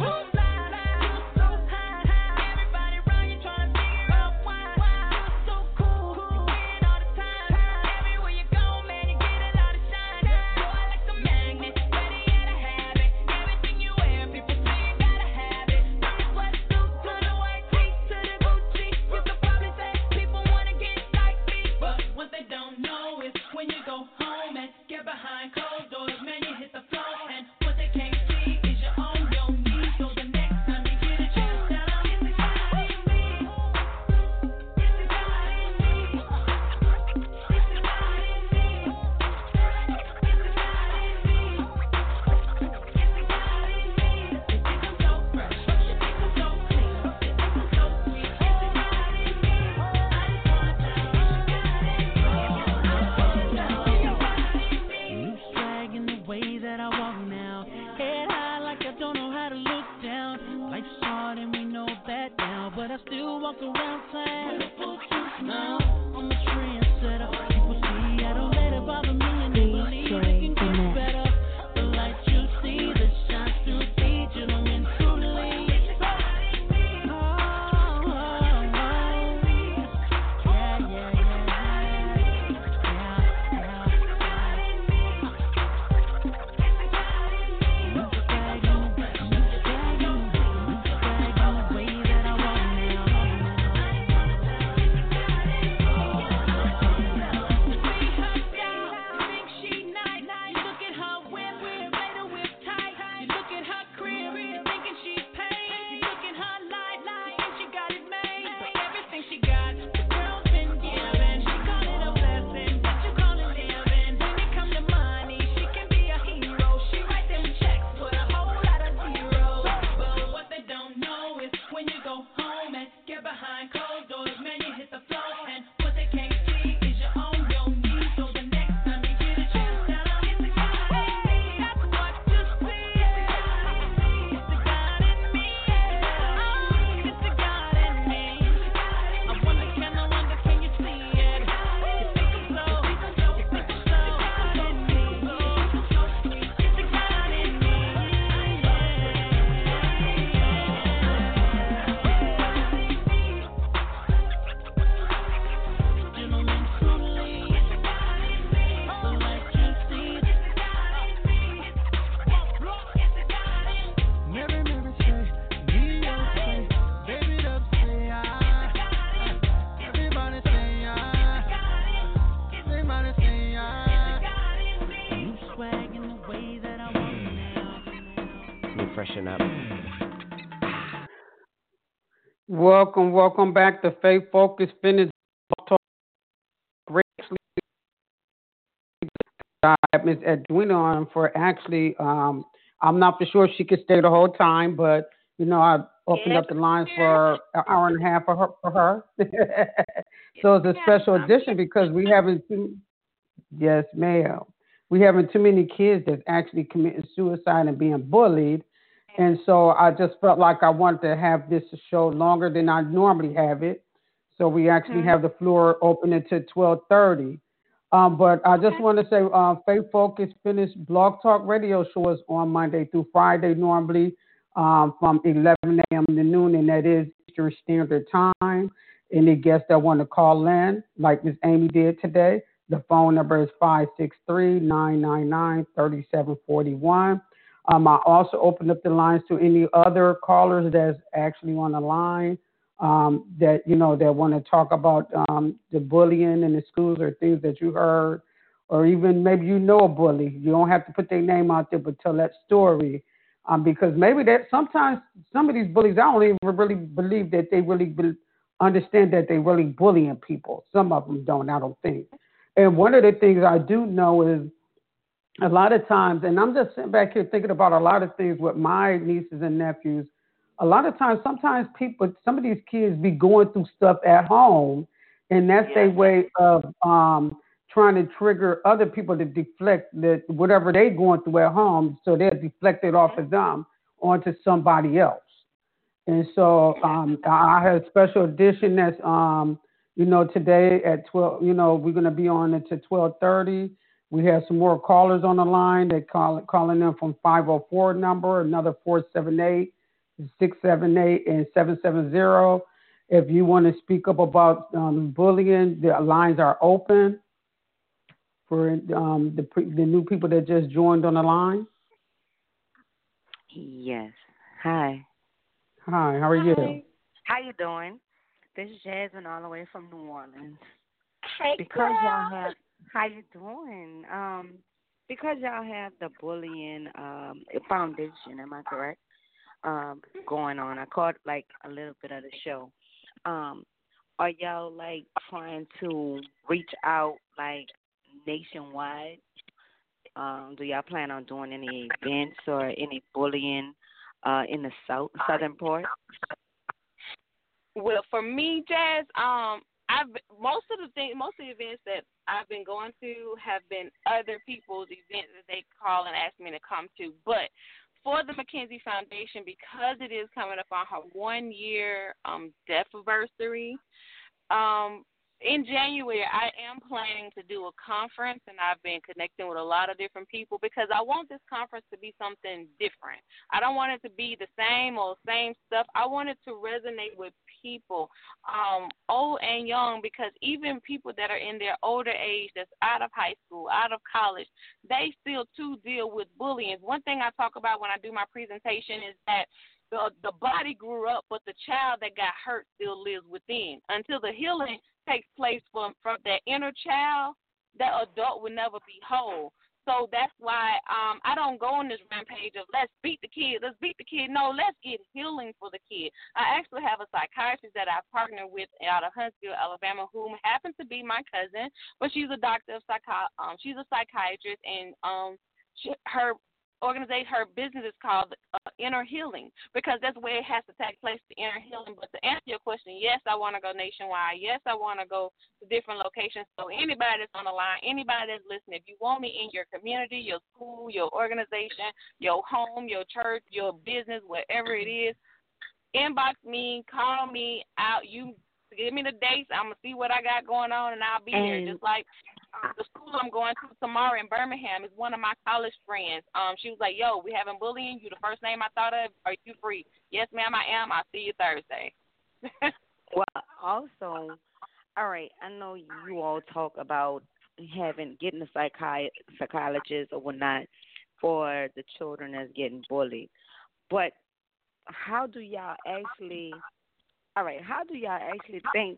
Welcome back to Faith Focus Fitness Talk. Miss Edwina on for actually, I'm not for sure she could stay the whole time, but I opened up the lines for an hour and a half for her. So it's a special edition because we haven't seen, yes, ma'am. We haven't too many kids that's actually committing suicide and being bullied. And so I just felt like I wanted to have this show longer than I normally have it. So we actually have the floor open until 12:30. But I just want to say Faith Focus Fitness Blog Talk Radio show is on Monday through Friday normally from 11 a.m. to noon, and that is Eastern Standard Time. Any guests that want to call in, like Miss Amy did today, the phone number is 563-999-3741. I also open up the lines to any other callers that's actually on the line that that want to talk about the bullying in the schools or things that you heard, or even maybe you know a bully. You don't have to put their name out there, but tell that story. Because maybe that sometimes some of these bullies, I don't even really believe that they really understand that they really bullying people. Some of them don't, I don't think. And one of the things I do know is a lot of times, and I'm just sitting back here thinking about a lot of things with my nieces and nephews. A lot of times, sometimes people, some of these kids be going through stuff at home, and that's their way of trying to trigger other people to deflect that whatever they're going through at home, so they'll deflect it off of them onto somebody else. And so I had a special edition that's today at 12. We're gonna be on it to 12:30. We have some more callers on the line. They calling in from 504 number, another 478, 678, and 770. If you want to speak up about bullying, the lines are open for the new people that just joined on the line. Yes. Hi. Hi. How are you? How you doing? This is Jasmine all the way from New Orleans. Hey, because y'all have how you doing? Because y'all have the bullying foundation, am I correct? Going on. I caught like a little bit of the show. Are y'all like trying to reach out like nationwide? Do y'all plan on doing any events or any bullying in the southern part? Well, for me, Jazz, most of the events that I've been going to have been other people's events that they call and ask me to come to. But for the Mackenzie Foundation, because it is coming up on her 1 year death anniversary, in January, I am planning to do a conference, and I've been connecting with a lot of different people because I want this conference to be something different. I don't want it to be the same stuff. I want it to resonate with people, old and young, because even people that are in their older age that's out of high school, out of college, they still, too, deal with bullying. One thing I talk about when I do my presentation is that the body grew up, but the child that got hurt still lives within. Until the healing takes place from that inner child, that adult will never be whole. So that's why I don't go on this rampage of let's beat the kid. No, let's get healing for the kid. I actually have a psychiatrist that I partner with out of Huntsville, Alabama, who happens to be my cousin, but she's a doctor of she's a psychiatrist, and her organization, her business is called Inner Healing, because that's where it has to take place, the inner healing. But to answer your question, yes, I want to go nationwide. Yes, I want to go to different locations. So anybody that's on the line, anybody that's listening, if you want me in your community, your school, your organization, your home, your church, your business, wherever it is, inbox me, call me out. You give me the dates. I'm going to see what I got going on, and I'll be there. Just like the school I'm going to tomorrow in Birmingham is one of my college friends. She was like, yo, we having bullying. You the first name I thought of. Are you free? Yes, ma'am, I am. I'll see you Thursday. Well, also, all right, I know you all talk about getting a psychologist or whatnot for the children that's getting bullied. But how do y'all actually think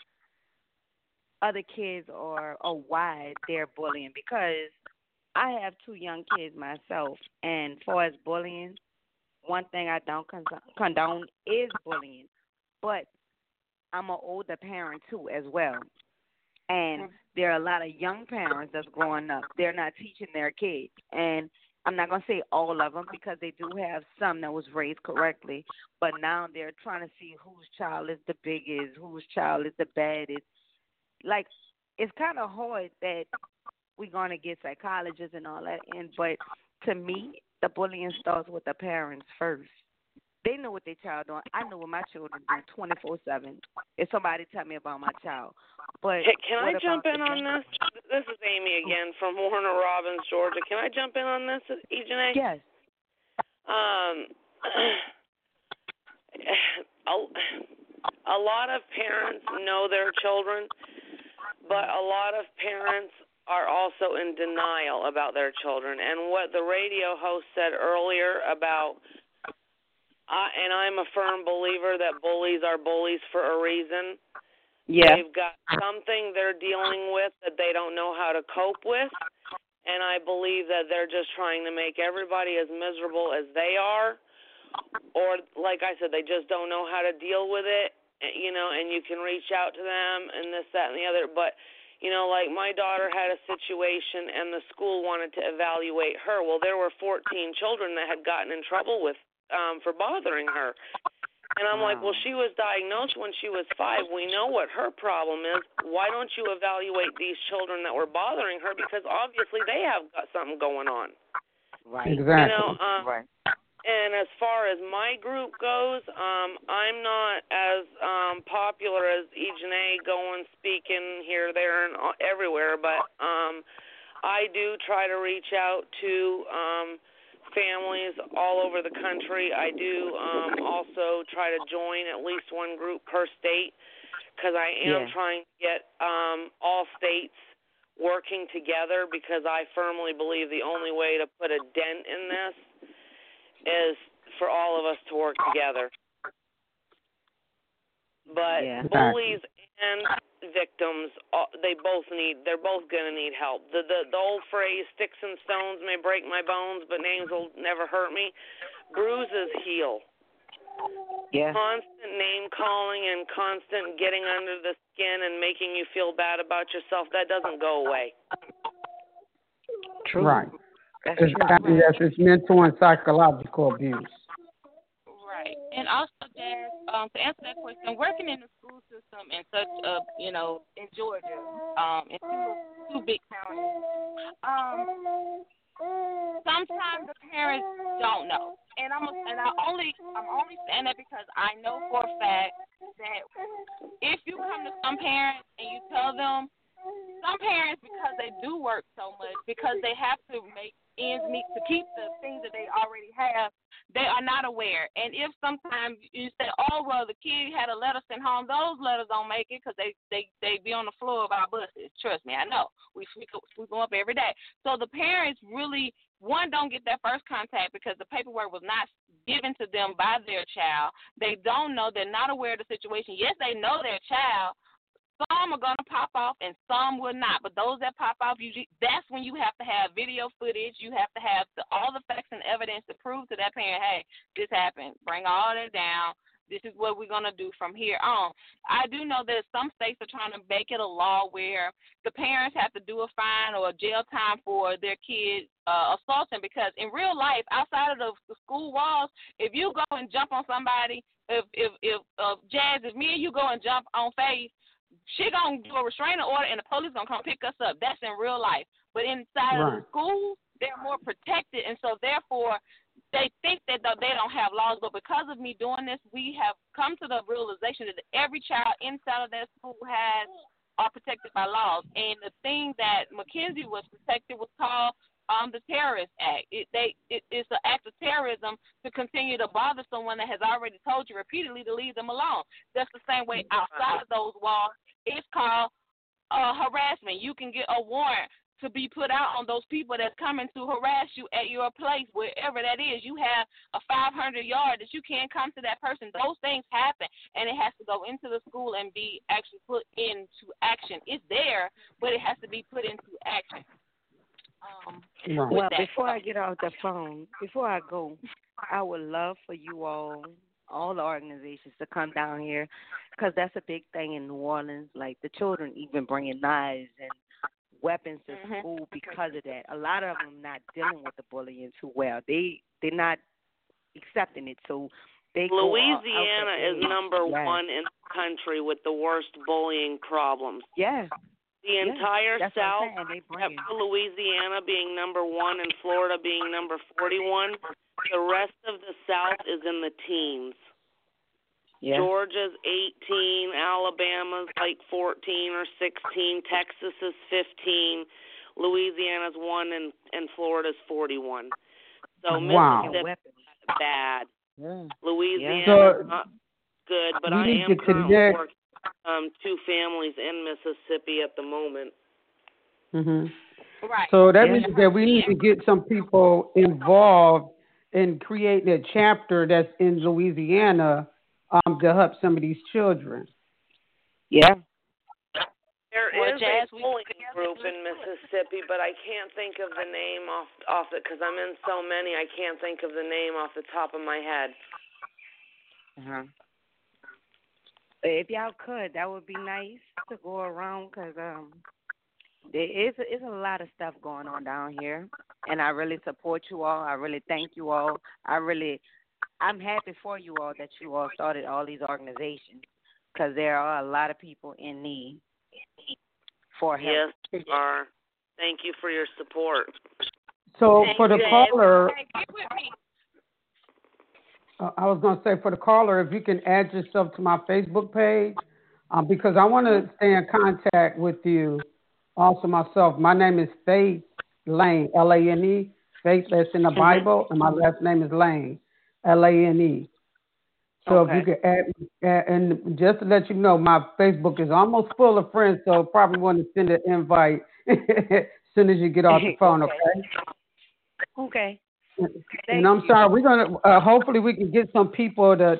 other kids or why they're bullying? Because I have 2 young kids myself, and far as bullying, one thing I don't condone is bullying. But I'm an older parent too as well. And there are a lot of young parents that's growing up. They're not teaching their kids. And I'm not going to say all of them, because they do have some that was raised correctly. But now they're trying to see whose child is the biggest, whose child is the baddest. Like, it's kind of hard that we're going to get psychologists and all that. But to me, the bullying starts with the parents first. They know what their child doing. I know what my children do 24/7. If somebody tell me about my child. But hey, can I jump in on this? This is Amy again from Warner Robins, Georgia. Can I jump in on this, EJ? Yes. A lot of parents know their children, but a lot of parents are also in denial about their children. And what the radio host said earlier about, and I'm a firm believer that bullies are bullies for a reason. Yeah. They've got something they're dealing with that they don't know how to cope with, and I believe that they're just trying to make everybody as miserable as they are, or like I said, they just don't know how to deal with it, and you can reach out to them and this, that, and the other, but, like my daughter had a situation and the school wanted to evaluate her. Well, there were 14 children that had gotten in trouble with for bothering her. And I'm like, well, she was diagnosed when she was 5. We know what her problem is. Why don't you evaluate these children that were bothering her? Because obviously they have got something going on. Right. Exactly. Right. And as far as my group goes, I'm not as popular as Ejanae going, speaking here, there, and everywhere. But I do try to reach out to families all over the country. I do also try to join at least one group per state because I am trying to get all states working together because I firmly believe the only way to put a dent in this is for all of us to work together. But bullies and victims, they're both going to need help. The old phrase, sticks and stones may break my bones, but names will never hurt me. Bruises heal. Yeah. Constant name calling and constant getting under the skin and making you feel bad about yourself, that doesn't go away. True. Right. That's It's, true. yes, it's mental and psychological abuse. Right. And also, Jazz, to answer that question, working in the school system in such a, in Georgia, in two big counties, sometimes the parents don't know. And I'm only saying that because I know for a fact that if you come to some parents and you tell them, some parents, because they do work so much, because they have to make ends meet to keep the things that they already have, they are not aware. And if sometimes you say, oh, well, the kid had a letter sent home, those letters don't make it because they be on the floor of our buses. Trust me, I know. We sweep them up every day. So the parents really, one, don't get that first contact because the paperwork was not given to them by their child. They don't know. They're not aware of the situation. Yes, they know their child. Some are going to pop off and some will not. But those that pop off, usually, that's when you have to have video footage. You have to have all the facts and evidence to prove to that parent, hey, this happened. Bring all that down. This is what we're going to do from here on. I do know that some states are trying to make it a law where the parents have to do a fine or a jail time for their kids assaulting, because in real life, outside of the school walls, if you go and jump on somebody, if Jazz, if me and you go and jump on Faith, she gonna do a restraining order and the police gonna come pick us up. That's in real life. But inside of the school, they're more protected, and so therefore they think that they don't have laws. But because of me doing this, we have come to the realization that every child inside of that school are protected by laws. And the thing that Mackenzie was protected was called the Terrorist Act. It's an act of terrorism to continue to bother someone that has already told you repeatedly to leave them alone. That's the same way outside of those walls. It's called harassment. You can get a warrant to be put out on those people that's coming to harass you at your place, wherever that is. You have a 500 yard that you can't come to that person. Those things happen, and it has to go into the school and be actually put into action. It's there, but it has to be put into action. Well, before I get off the phone, before I go, I would love for you all the organizations to come down here, because that's a big thing in New Orleans. Like the children even bringing knives and weapons to school because of that. A lot of them not dealing with the bullying too well. They're not accepting it, so they Louisiana is number one in the country with the worst bullying problems. Yeah. The entire South, except for Louisiana being number 1 and Florida being number 41, the rest of the South is in the teens. Yeah. Georgia's 18, Alabama's like 14 or 16, Texas is 15, Louisiana's 1, and Florida's 41. So Mississippi is bad. Yeah. Louisiana's not good, but I am currently working 2 families in Mississippi at the moment. Hmm. Right. So that Yeah. means that we need to get some people involved in creating a chapter that's in Louisiana to help some of these children. Yeah. There Well, is a Jazz, we bowling group in Mississippi, but I can't think of the name off it because I'm in so many. I can't think of the name off the top of my head. Uh-huh. If y'all could, that would be nice to go around because there is a lot of stuff going on down here, and I really support you all. I really thank you all. I'm happy for you all that you all started all these organizations because there are a lot of people in need for help. Yes, you are. Thank you for your support. So Thank for the you, caller, Hey, get with me. I was going to say for the caller, if you can add yourself to my Facebook page, because I want to stay in contact with you. Also myself, my name is Faith Lane, Lane. Faith, that's in the Bible, and my last name is Lane, Lane. So if you could add, and just to let you know, my Facebook is almost full of friends, so probably want to send an invite as soon as you get off the phone, okay? Okay. And I'm sorry, we're gonna hopefully we can get some people to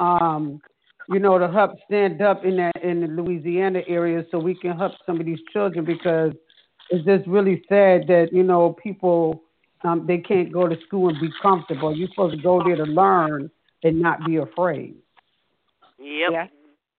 help stand up in the Louisiana area so we can help some of these children because it's just really sad that people they can't go to school and be comfortable. You're supposed to go there to learn and not be afraid. Yep. Yeah.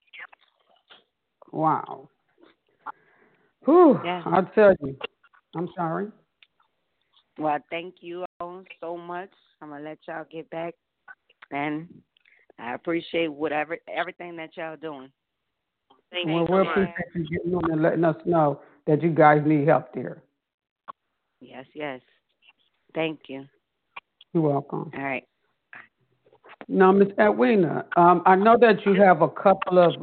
Wow. Whew, Yeah. I'll tell you. I'm sorry. Well, thank you all so much. I'm gonna let y'all get back, and I appreciate everything that y'all doing. Thank Well, you we so much. appreciate you getting on and letting us know that you guys need help there. Yes, yes. Thank you. You're welcome. All right. Now, Miss Edwina, I know that you have a couple of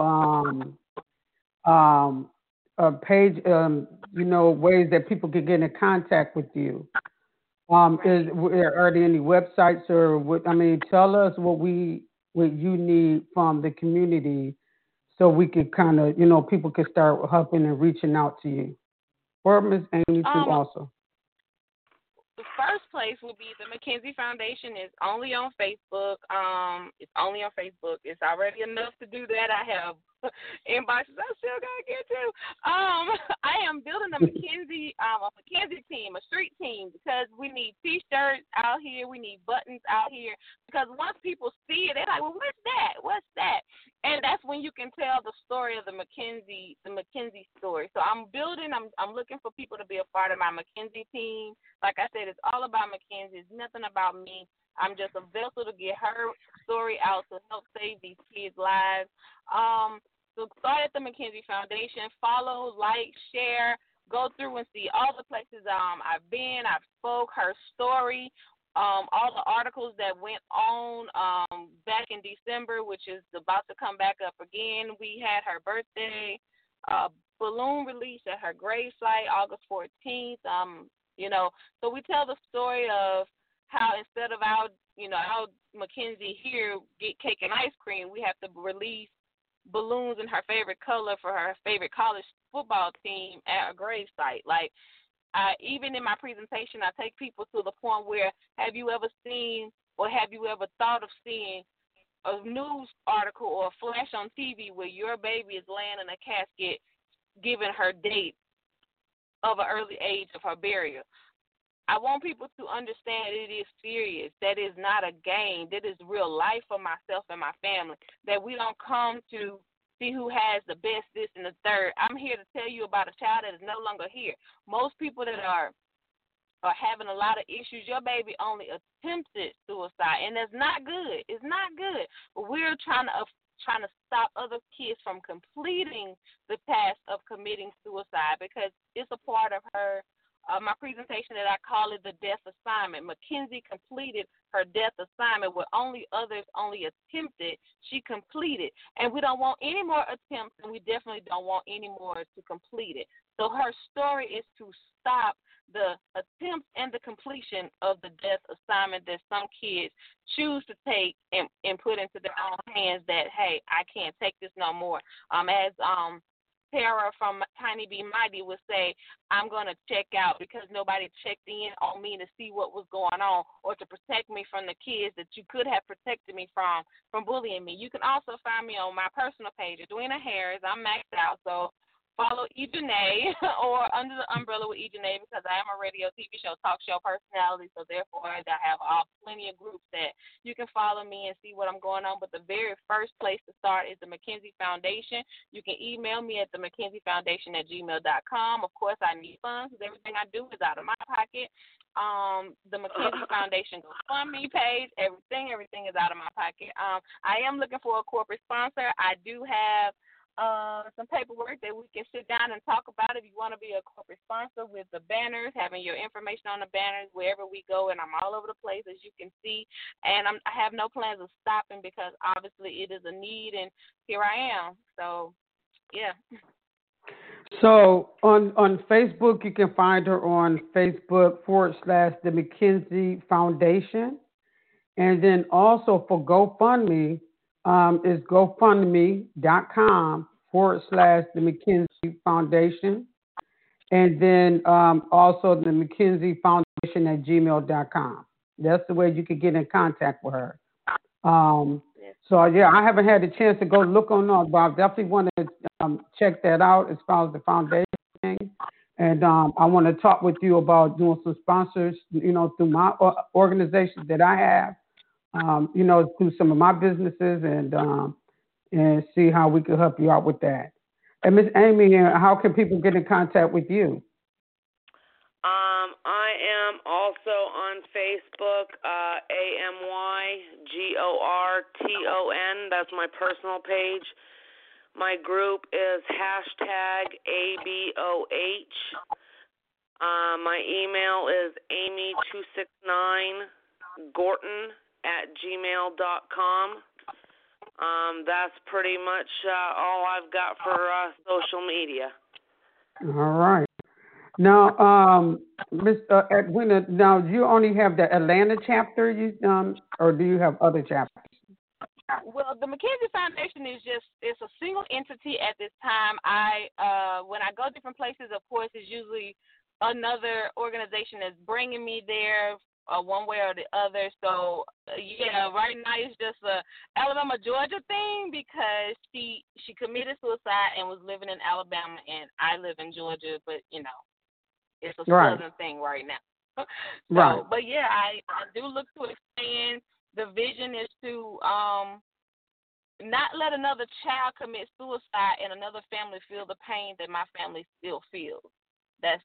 page, ways that people can get in contact with you. Are there any websites or tell us what you need from the community so we could kind of, people can start helping and reaching out to you. Or Miss Amy too also. The first place would be the Mackenzie Foundation. Is only on Facebook. It's only on Facebook. It's already enough to do that. I have inboxes I still gotta get to. I am building a Mackenzie team, a street team, because we need T-shirts out here. We need buttons out here. Because once people see it, they're like, "Well, what's that? What's that?" And that's when you can tell the story of the Mackenzie story. So I'm looking for people to be a part of my Mackenzie team. Like I said, it's all about Mackenzie. It's nothing about me. I'm just a vessel to get her story out to help save these kids' lives. So start at the Mackenzie Foundation. Follow, like, share, go through and see all the places I've been. I've spoke, her story, all the articles that went on back in December, which is about to come back up again. We had her birthday balloon release at her grave site, August 14th. So we tell the story of how instead of our Mackenzie here get cake and ice cream, we have to release balloons in her favorite color for her favorite college football team at a grave site. Like, even in my presentation, I take people to the point where have you ever seen or have you ever thought of seeing a news article or a flash on TV where your baby is laying in a casket giving her date of an early age of her burial? I want people to understand it is serious. That is not a game. That is real life for myself and my family. That we don't come to see who has the best, this, and the third. I'm here to tell you about a child that is no longer here. Most people that are having a lot of issues, your baby only attempted suicide, and that's not good. It's not good. But we're trying to stop other kids from completing the task of committing suicide because it's a part of her. My presentation that I call it the death assignment. Mackenzie completed her death assignment where others only attempted. She completed. And we don't want any more attempts, and we definitely don't want any more to complete it. So her story is to stop the attempts and the completion of the death assignment that some kids choose to take and put into their own hands that, hey, I can't take this no more. As Tara from Tiny Be Mighty would say, I'm going to check out because nobody checked in on me to see what was going on or to protect me from the kids that you could have protected me from bullying me. You can also find me on my personal page, Edwina Harris. I'm maxed out, so follow Ejanae or Under the Umbrella with Ejanae because I am a radio, TV show, talk show personality. So therefore, I have plenty of groups that you can follow me and see what I'm going on. But the very first place to start is the McKenzie Foundation. You can email me at themckenzie@gmail.com. Of course, I need funds because everything I do is out of my pocket. The McKenzie Foundation GoFundMe page, everything is out of my pocket. I am looking for a corporate sponsor. I do have some paperwork that we can sit down and talk about if you want to be a corporate sponsor with the banners, having your information on the banners wherever we go, and I'm all over the place, as you can see. And I have no plans of stopping because obviously it is a need, and here I am. So, yeah. So on Facebook, you can find her on Facebook /The McKenzie Foundation. And then also for GoFundMe, is GoFundMe.com /The McKenzie Foundation. And then also the McKenzie Foundation @gmail.com. That's the way you can get in contact with her. So, yeah, I haven't had a chance to go look on that, but I definitely want to check that out as far as the foundation thing. And I want to talk with you about doing some sponsors, through my organizations that I have. Through some of my businesses and see how we can help you out with that. And Miss Amy, how can people get in contact with you? I am also on Facebook, AMYGORTON. That's my personal page. My group is #ABOH. My email is amy269gorton@gmail.com. That's pretty much all I've got for social media. All right. Now, Ms. Edwina, now you only have the Atlanta chapter, or do you have other chapters? Well, the McKenzie Foundation it's a single entity at this time. When I go different places, of course, it's usually another organization that's bringing me there one way or the other. So, yeah, right now it's just a Alabama, Georgia thing because she committed suicide and was living in Alabama, and I live in Georgia, but, it's a southern thing right now. Right. But, yeah, I do look to expand. The vision is to not let another child commit suicide and another family feel the pain that my family still feels. That's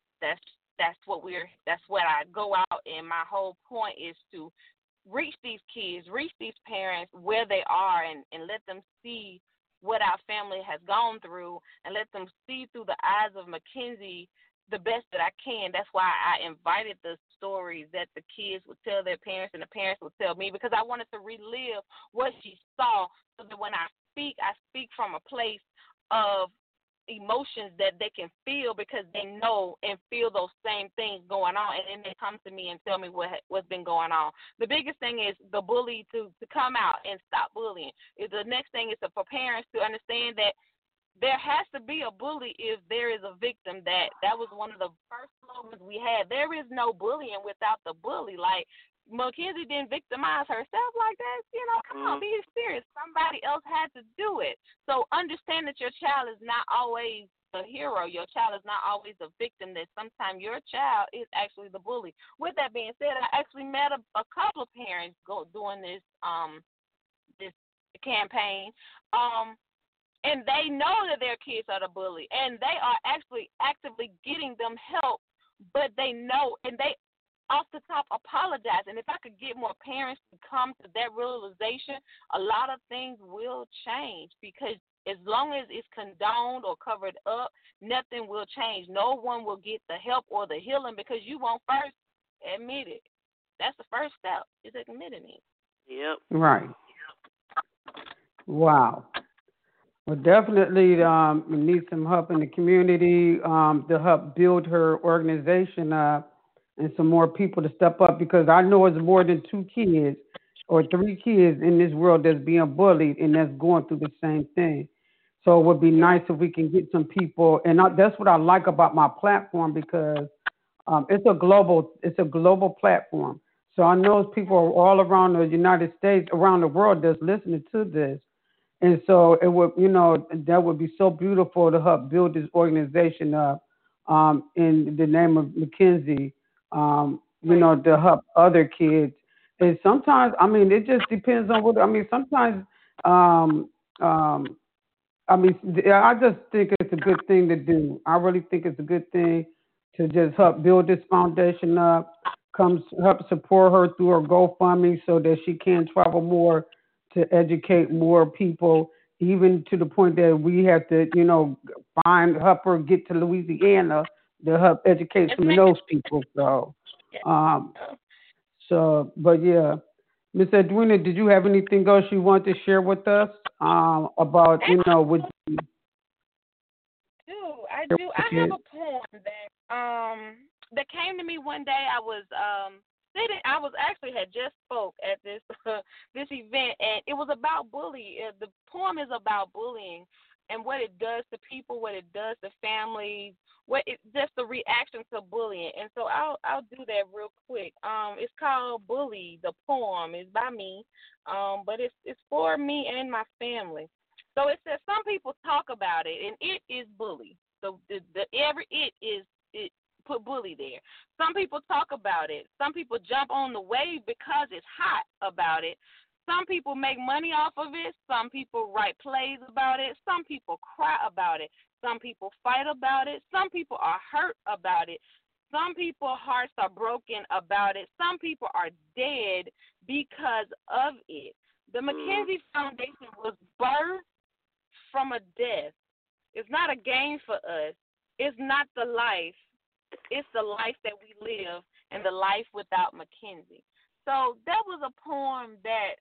what I go out, and my whole point is to reach these kids, reach these parents where they are, and let them see what our family has gone through, and let them see through the eyes of McKenzie the best that I can. That's why I invited the stories that the kids would tell their parents and the parents would tell me, because I wanted to relive what she saw so that when I speak from a place of emotions that they can feel because they know and feel those same things going on, and then they come to me and tell me what's been going on. The biggest thing is the bully to come out and stop bullying. The next thing is for parents to understand that there has to be a bully if there is a victim. That was one of the first slogans we had. There is no bullying without the bully. Like, McKenzie didn't victimize herself like that. Come on, be serious. Somebody else had to do it. So understand that your child is not always the hero. Your child is not always the victim. That sometimes your child is actually the bully. With that being said, I actually met a couple of parents doing this this campaign. And they know that their kids are the bully, and they are actually actively getting them help, but they know, and they off the top apologize. And if I could get more parents to come to that realization, a lot of things will change, because as long as it's condoned or covered up, nothing will change. No one will get the help or the healing because you won't first admit it. That's the first step, is admitting it. Yep. Right. Wow. Well, definitely we need some help in the community to help build her organization up, and some more people to step up, because I know it's more than 2 kids or 3 kids in this world that's being bullied and that's going through the same thing. So it would be nice if we can get some people, and that's what I like about my platform because it's a global platform. So I know people are all around the United States, around the world that's listening to this. And so it would, that would be so beautiful to help build this organization up in the name of Mackenzie, to help other kids. And sometimes, I mean, it just depends on what, I mean, sometimes, um, um, I mean, I just think it's a good thing to do. I really think it's a good thing to just help build this foundation up, come help support her through her GoFundMe so that she can travel more to educate more people, even to the point that we have to, help her get to Louisiana to help educate some of those people. Um, but yeah, Miss Edwina, did you have anything else you want to share with us about, what you I share do. with I the have kids? a poem that came to me one day. I was sitting. I was actually had just spoke at this this event, and it was about bullying. The poem is about bullying and what it does to people, what it does to families, just the reaction to bullying. And so I'll do that real quick. It's called Bully. The poem is by me, but it's for me and my family. So it says some people talk about it, and it is bully. So every it put bully there. Some people talk about it. Some people jump on the wave because it's hot about it. Some people make money off of it. Some people write plays about it. Some people cry about it. Some people fight about it. Some people are hurt about it. Some people's hearts are broken about it. Some people are dead because of it. The Mackenzie Foundation was birthed from a death. It's not a game for us. It's not the life. It's the life that we live and the life without Mackenzie. So that was a poem that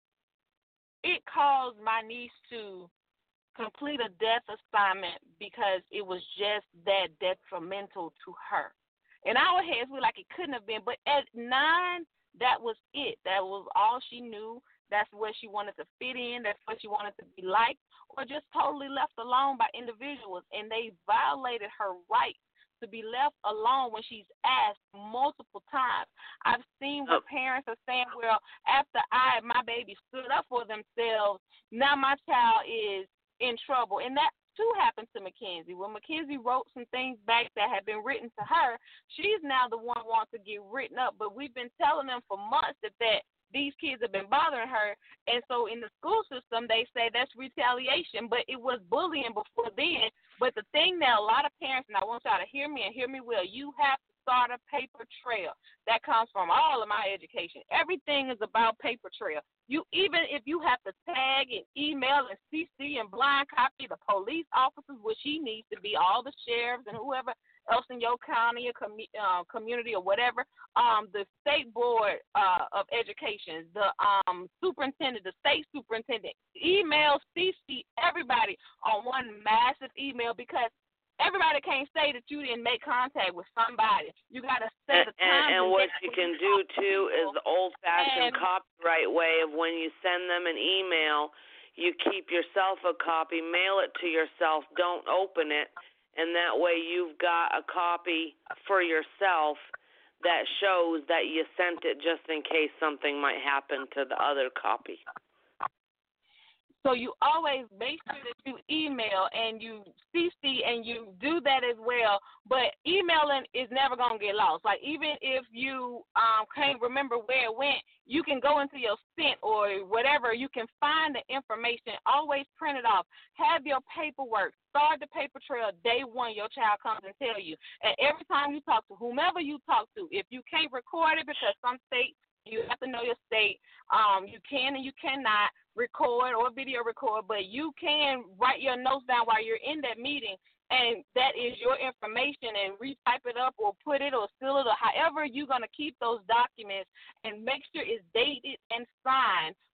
it caused my niece to complete a death assignment because it was just that detrimental to her. In our heads, we're like, it couldn't have been. But at 9, that was it. That was all she knew. That's where she wanted to fit in. That's what she wanted to be liked, or just totally left alone by individuals. And they violated her right to be left alone when she's asked multiple times. I've seen where parents are saying, well, after my baby stood up for themselves, now my child is in trouble. And that too happened to Mackenzie. When Mackenzie wrote some things back that had been written to her, she's now the one who wants to get written up. But we've been telling them for months that these kids have been bothering her. And so in the school system, they say that's retaliation, but it was bullying before then. But the thing that a lot of parents, and I want y'all to hear me and hear me well, you have to start a paper trail. That comes from all of my education. Everything is about paper trail. Even if you have to tag and email and CC and blind copy the police officers, which he needs to be, all the sheriffs and whoever else in your county or community or whatever, the state board of education, the superintendent, the state superintendent, email, CC everybody on one massive email, because everybody can't say that you didn't make contact with somebody. You got to set a time. And what you can do, too, is the old-fashioned copyright way of when you send them an email, you keep yourself a copy, mail it to yourself, don't open it, and that way you've got a copy for yourself that shows that you sent it just in case something might happen to the other copy. So you always make sure that you email and you CC and you do that as well. But emailing is never going to get lost. Like, even if you can't remember where it went, you can go into your sent or whatever. You can find the information. Always print it off. Have your paperwork. Start the paper trail day one. Your child comes and tell you. And every time you talk to whomever you talk to, if you can't record it because some states, you have to know your state. You can and you cannot record or video record, but you can write your notes down while you're in that meeting, and that is your information, and retype it up or put it or seal it or however you're going to keep those documents, and make sure it's dated and signed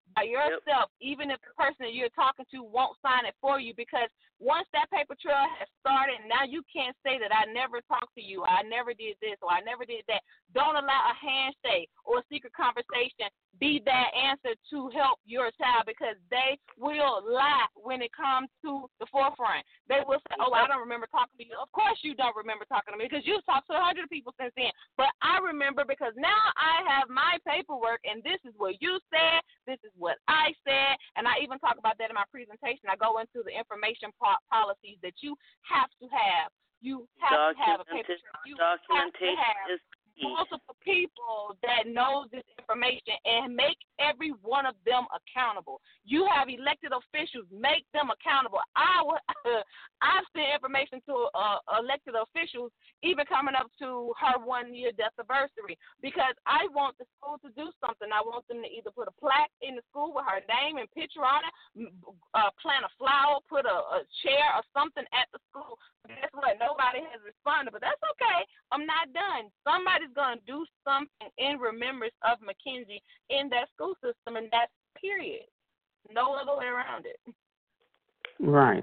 by yourself, even if the person that you're talking to won't sign it for you, because once that paper trail has started, now you can't say that I never talked to you, I never did this, or I never did that. Don't allow a handshake or a secret conversation be that answer to help your child, because they will lie when it comes to the forefront. They will say, oh, I don't remember talking to you. Of course you don't remember talking to me, because you've talked to 100 people since then. But I remember because now I have my paperwork, and this is what you said, this is what I said, and I even talk about that in my presentation. I go into the information policies that you have to have. You have to have a paper trail. You have to have multiple people that know this information and make every one of them accountable. You have elected officials, make them accountable. I've sent information to elected officials even coming up to her 1-year death anniversary, because I want the school to do something. I want them to either put a plaque in the school with her name and picture on it, plant a flower, put a chair or something at the school. Guess what? Nobody has responded, but that's okay. I'm not done. Somebody's going to do something in remembrance of Mackenzie in that school system, and that's period. No other way around it. Right.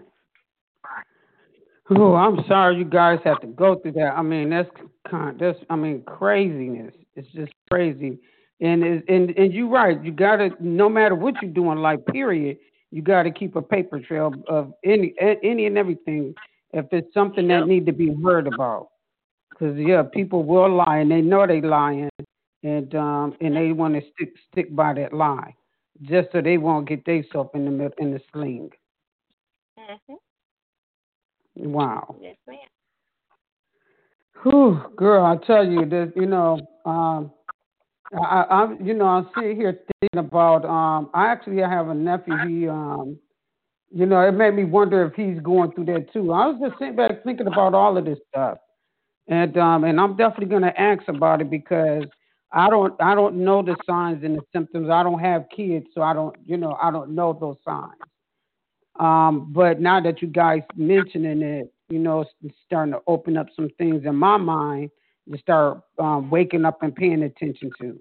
Oh, I'm sorry you guys have to go through that. I mean, that's craziness. It's just crazy. And you're right. You gotta, no matter what you do in life, period, you gotta keep a paper trail of any and everything if it's something that need to be heard about. Because people will lie, and they know they lying, and they want to stick by that lie, just so they won't get themselves in the sling. Mhm. Wow. Yes, ma'am. Whew, girl, I tell you that I'm sitting here thinking about I actually have a nephew. He it made me wonder if he's going through that too. I was just sitting back thinking about all of this stuff. And I'm definitely going to ask about it, because I don't know the signs and the symptoms. I don't have kids, so I don't know those signs. But now that you guys mentioning it, it's starting to open up some things in my mind to start waking up and paying attention to.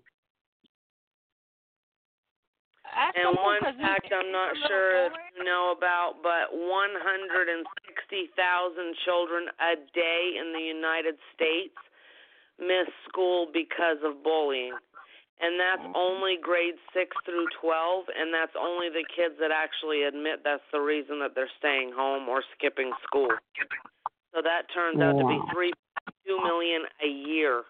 And one fact I'm not sure if you know about, but 160,000 children a day in the United States miss school because of bullying. And that's only grades 6 through 12, and that's only the kids that actually admit that's the reason that they're staying home or skipping school. So that turns out to be 3.2 million a year.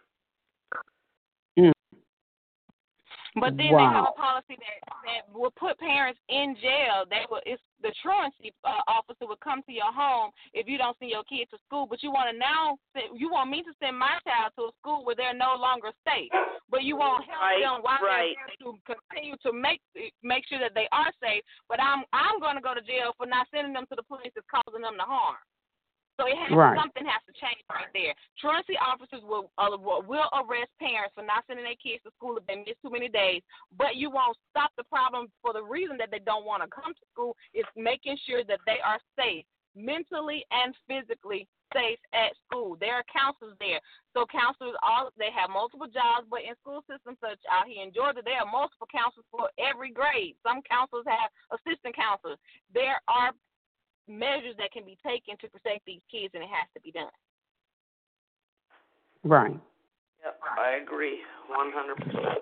But then they have a policy that will put parents in jail. It's the truancy officer would come to your home if you don't send your kid to school. But you want me to send my child to a school where they're no longer safe. But you won't help them while they're there to continue to make sure that they are safe. But I'm going to go to jail for not sending them to the place that's causing them the harm. So something has to change right there. Truancy officers will arrest parents for not sending their kids to school if they miss too many days, but you won't stop the problem for the reason that they don't want to come to school. Is making sure that they are safe, mentally and physically safe at school. There are counselors there. So counselors, they have multiple jobs, but in school systems such out here in Georgia, there are multiple counselors for every grade. Some counselors have assistant counselors. There are measures that can be taken to protect these kids, and it has to be done. Right. Yep, I agree 100%.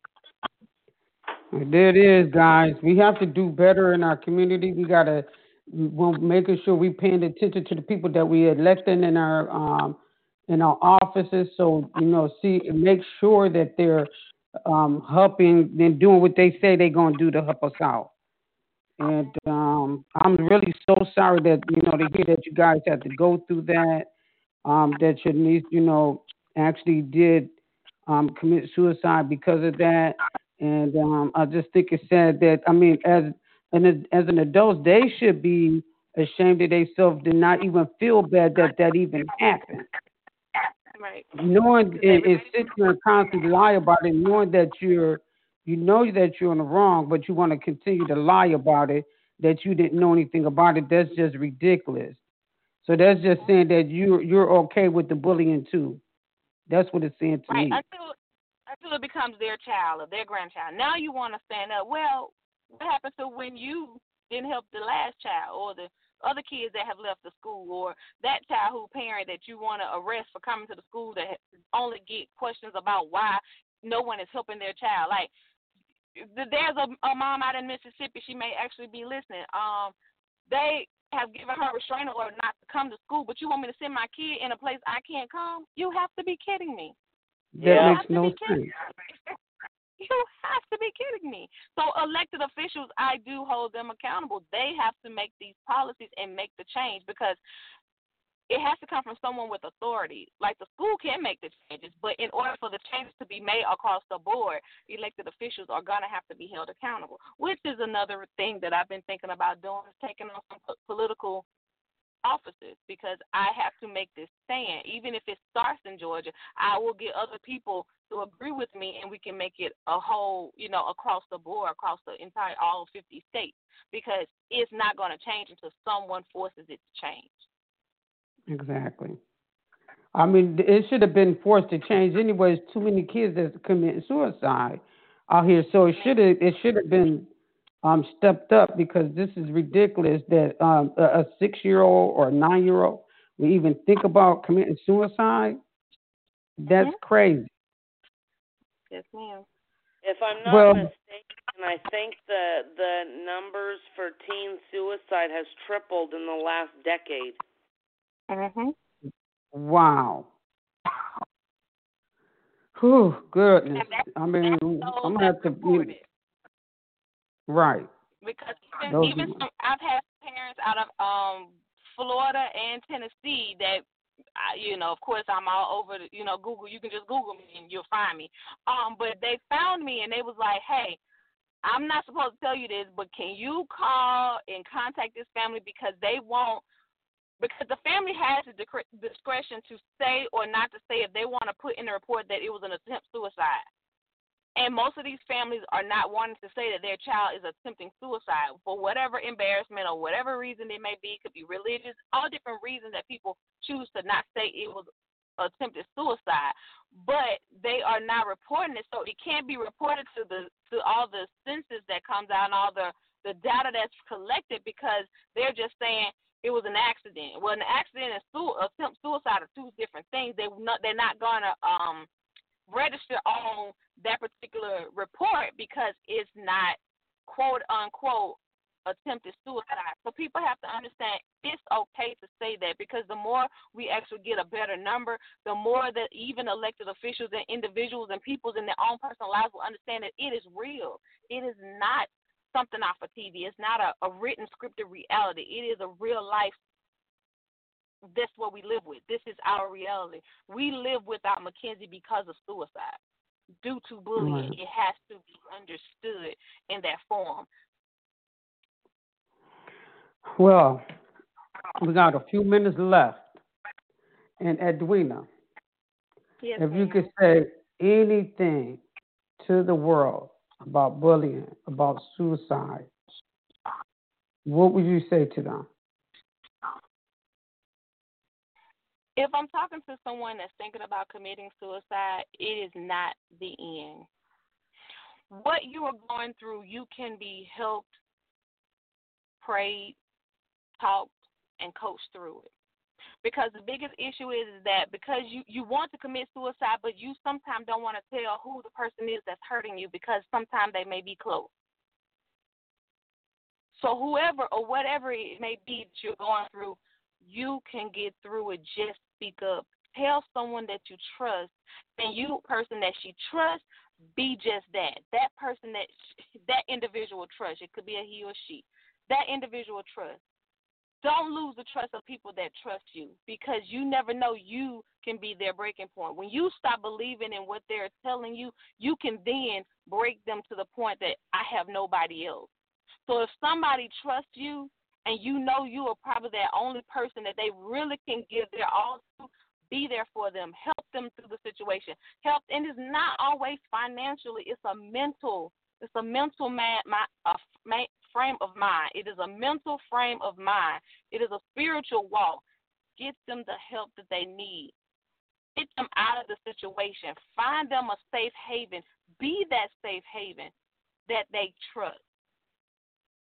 There it is, guys. We have to do better in our community. We got to making sure we're paying attention to the people that we elected in our offices. So make sure that they're helping and doing what they say they're going to do to help us out. And I'm really so sorry that to hear that you guys had to go through that. That your niece, actually did commit suicide because of that. And I just think it's sad that as an adult, they should be ashamed of themselves, to not even feel bad that even happened. Right. Knowing and sitting there and constantly lie about it, knowing that you know that you're in the wrong, but you want to continue to lie about it, that you didn't know anything about it. That's just ridiculous. So that's just saying that you're okay with the bullying too. That's what it's saying to me. Until it becomes their child or their grandchild. Now you want to stand up. Well, What happens to when you didn't help the last child or the other kids that have left the school, or that child who parent that you want to arrest for coming to the school that only get questions about why no one is helping their child? Like, there's a mom out in Mississippi. She may actually be listening. They have given her a restraining order not to come to school, but you want me to send my kid in a place I can't come? You have to be kidding me. That makes no sense. You have to be kidding me. So elected officials, I do hold them accountable. They have to make these policies and make the change, because it has to come from someone with authority. Like, the school can make the changes, but in order for the changes to be made across the board, elected officials are going to have to be held accountable, which is another thing that I've been thinking about doing, is taking on some political offices, because I have to make this stand. Even if it starts in Georgia, I will get other people to agree with me, and we can make it a whole, across the board, across the entire all 50 states, because it's not going to change until someone forces it to change. Exactly. I mean, it should have been forced to change anyways. Too many kids that's committing suicide out here, so it should have been stepped up, because this is ridiculous that a 6-year-old or a 9-year-old will even think about committing suicide. That's crazy. Yes, ma'am. If I'm not mistaken, I think the numbers for teen suicide has tripled in the last decade. Wow. Whew, goodness. I mean, I'm gonna have to right. Because even I've had parents out of Florida and Tennessee that, of course, I'm all over Google. You can just Google me and you'll find me. But they found me and they was like, hey, I'm not supposed to tell you this, but can you call and contact this family, because they won't. Because the family has the discretion to say or not to say if they want to put in a report that it was an attempt suicide. And most of these families are not wanting to say that their child is attempting suicide for whatever embarrassment or whatever reason it may be. It could be religious, all different reasons that people choose to not say it was attempted suicide. But they are not reporting it, so it can't be reported to all the census that comes out and all the data that's collected, because they're just saying it was an accident. Well, an accident and attempt suicide are two different things. They're not going to register on that particular report, because it's not quote unquote attempted suicide. So people have to understand it's okay to say that, because the more we actually get a better number, the more that even elected officials and individuals and people in their own personal lives will understand that it is real. It is not something off of TV. It's not a written scripted reality. It is a real life. That's what we live with. This is our reality. We live without Mackenzie because of suicide. Due to bullying, It has to be understood in that form. Well, we got a few minutes left. And Edwina, yes, if you could say anything to the world about bullying, about suicide, what would you say to them? If I'm talking to someone that's thinking about committing suicide, it is not the end. What you are going through, you can be helped, prayed, talked, and coached through it. Because the biggest issue is that because you want to commit suicide, but you sometimes don't want to tell who the person is that's hurting you, because sometimes they may be close. So whoever or whatever it may be that you're going through, you can get through it. Just speak up. Tell someone that you trust, and you, person that she trusts, be just that. That person that individual trusts. It could be a he or she. That individual trust. Don't lose the trust of people that trust you, because you never know, you can be their breaking point. When you stop believing in what they're telling you, you can then break them to the point that I have nobody else. So if somebody trusts you and you know you are probably that only person that they really can give their all to, be there for them. Help them through the situation. Help, and it's not always financially. It's a mental frame of mind. It is a mental frame of mind. It is a spiritual walk. Get them the help that they need. Get them out of the situation. Find them a safe haven. Be that safe haven that they trust.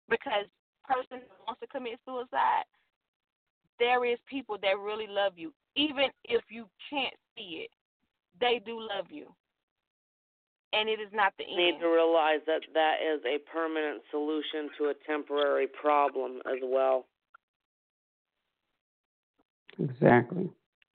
because person who wants to commit suicide, there is people that really love you. Even if you can't see it, they do love you. And it is not the end. You need to realize that that is a permanent solution to a temporary problem as well. Exactly.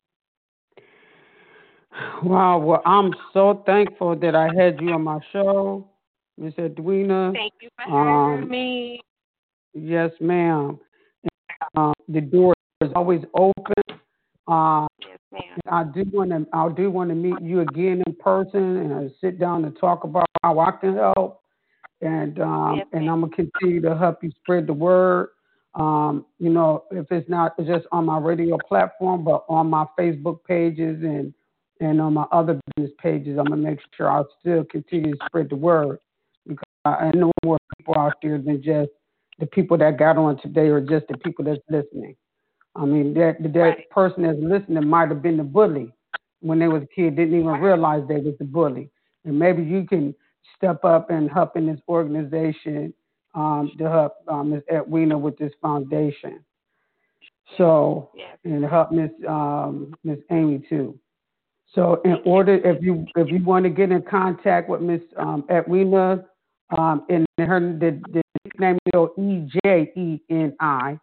Wow. Well, I'm so thankful that I had you on my show, Miss Edwina. Thank you for having me. Yes, ma'am. The door is always open. Yes, ma'am. I do want to meet you again in person and sit down and talk about how I can help. And Yes, and I'm gonna continue to help you spread the word. If it's not just on my radio platform, but on my Facebook pages and on my other business pages, I'm gonna make sure I still continue to spread the word, because I know more people out there than just the people that got on today or just the people that's listening. I mean, that Right. person that's listening might have been the bully when they was a kid, didn't even realize they was the bully. And maybe you can step up and help in this organization to help Ms. Edwina with this foundation. So, Yes. and help Miss Amy too. So, in order, if you want to get in contact with Miss Edwina, and the nickname is EJENI.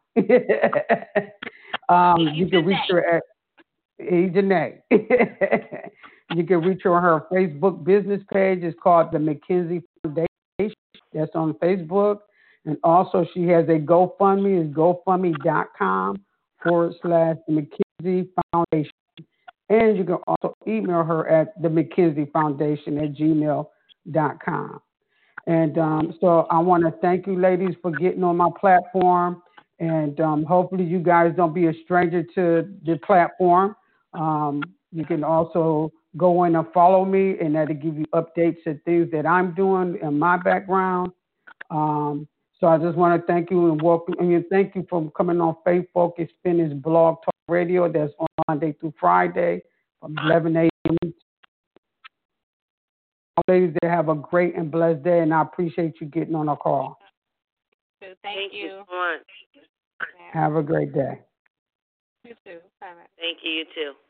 You can reach her at Janae. You can reach her on her Facebook business page. It's called the McKenzie Foundation. That's on Facebook. And also she has a GoFundMe. It's gofundme.com/McKenzie Foundation. And you can also email her at the McKenzie Foundation at gmail.com. And so I want to thank you, ladies, for getting on my platform. And hopefully you guys don't be a stranger to the platform. You can also go in and follow me, and that'll give you updates of things that I'm doing in my background. So I just want to thank you and welcome, and thank you for coming on Faith Focus Fitness Blog Talk Radio. That's on Monday through Friday from 11 a.m. Ladies, they have a great and blessed day, and I appreciate you getting on a call. Thank you so much. Have a great day. You too. Bye-bye. Thank you, you too.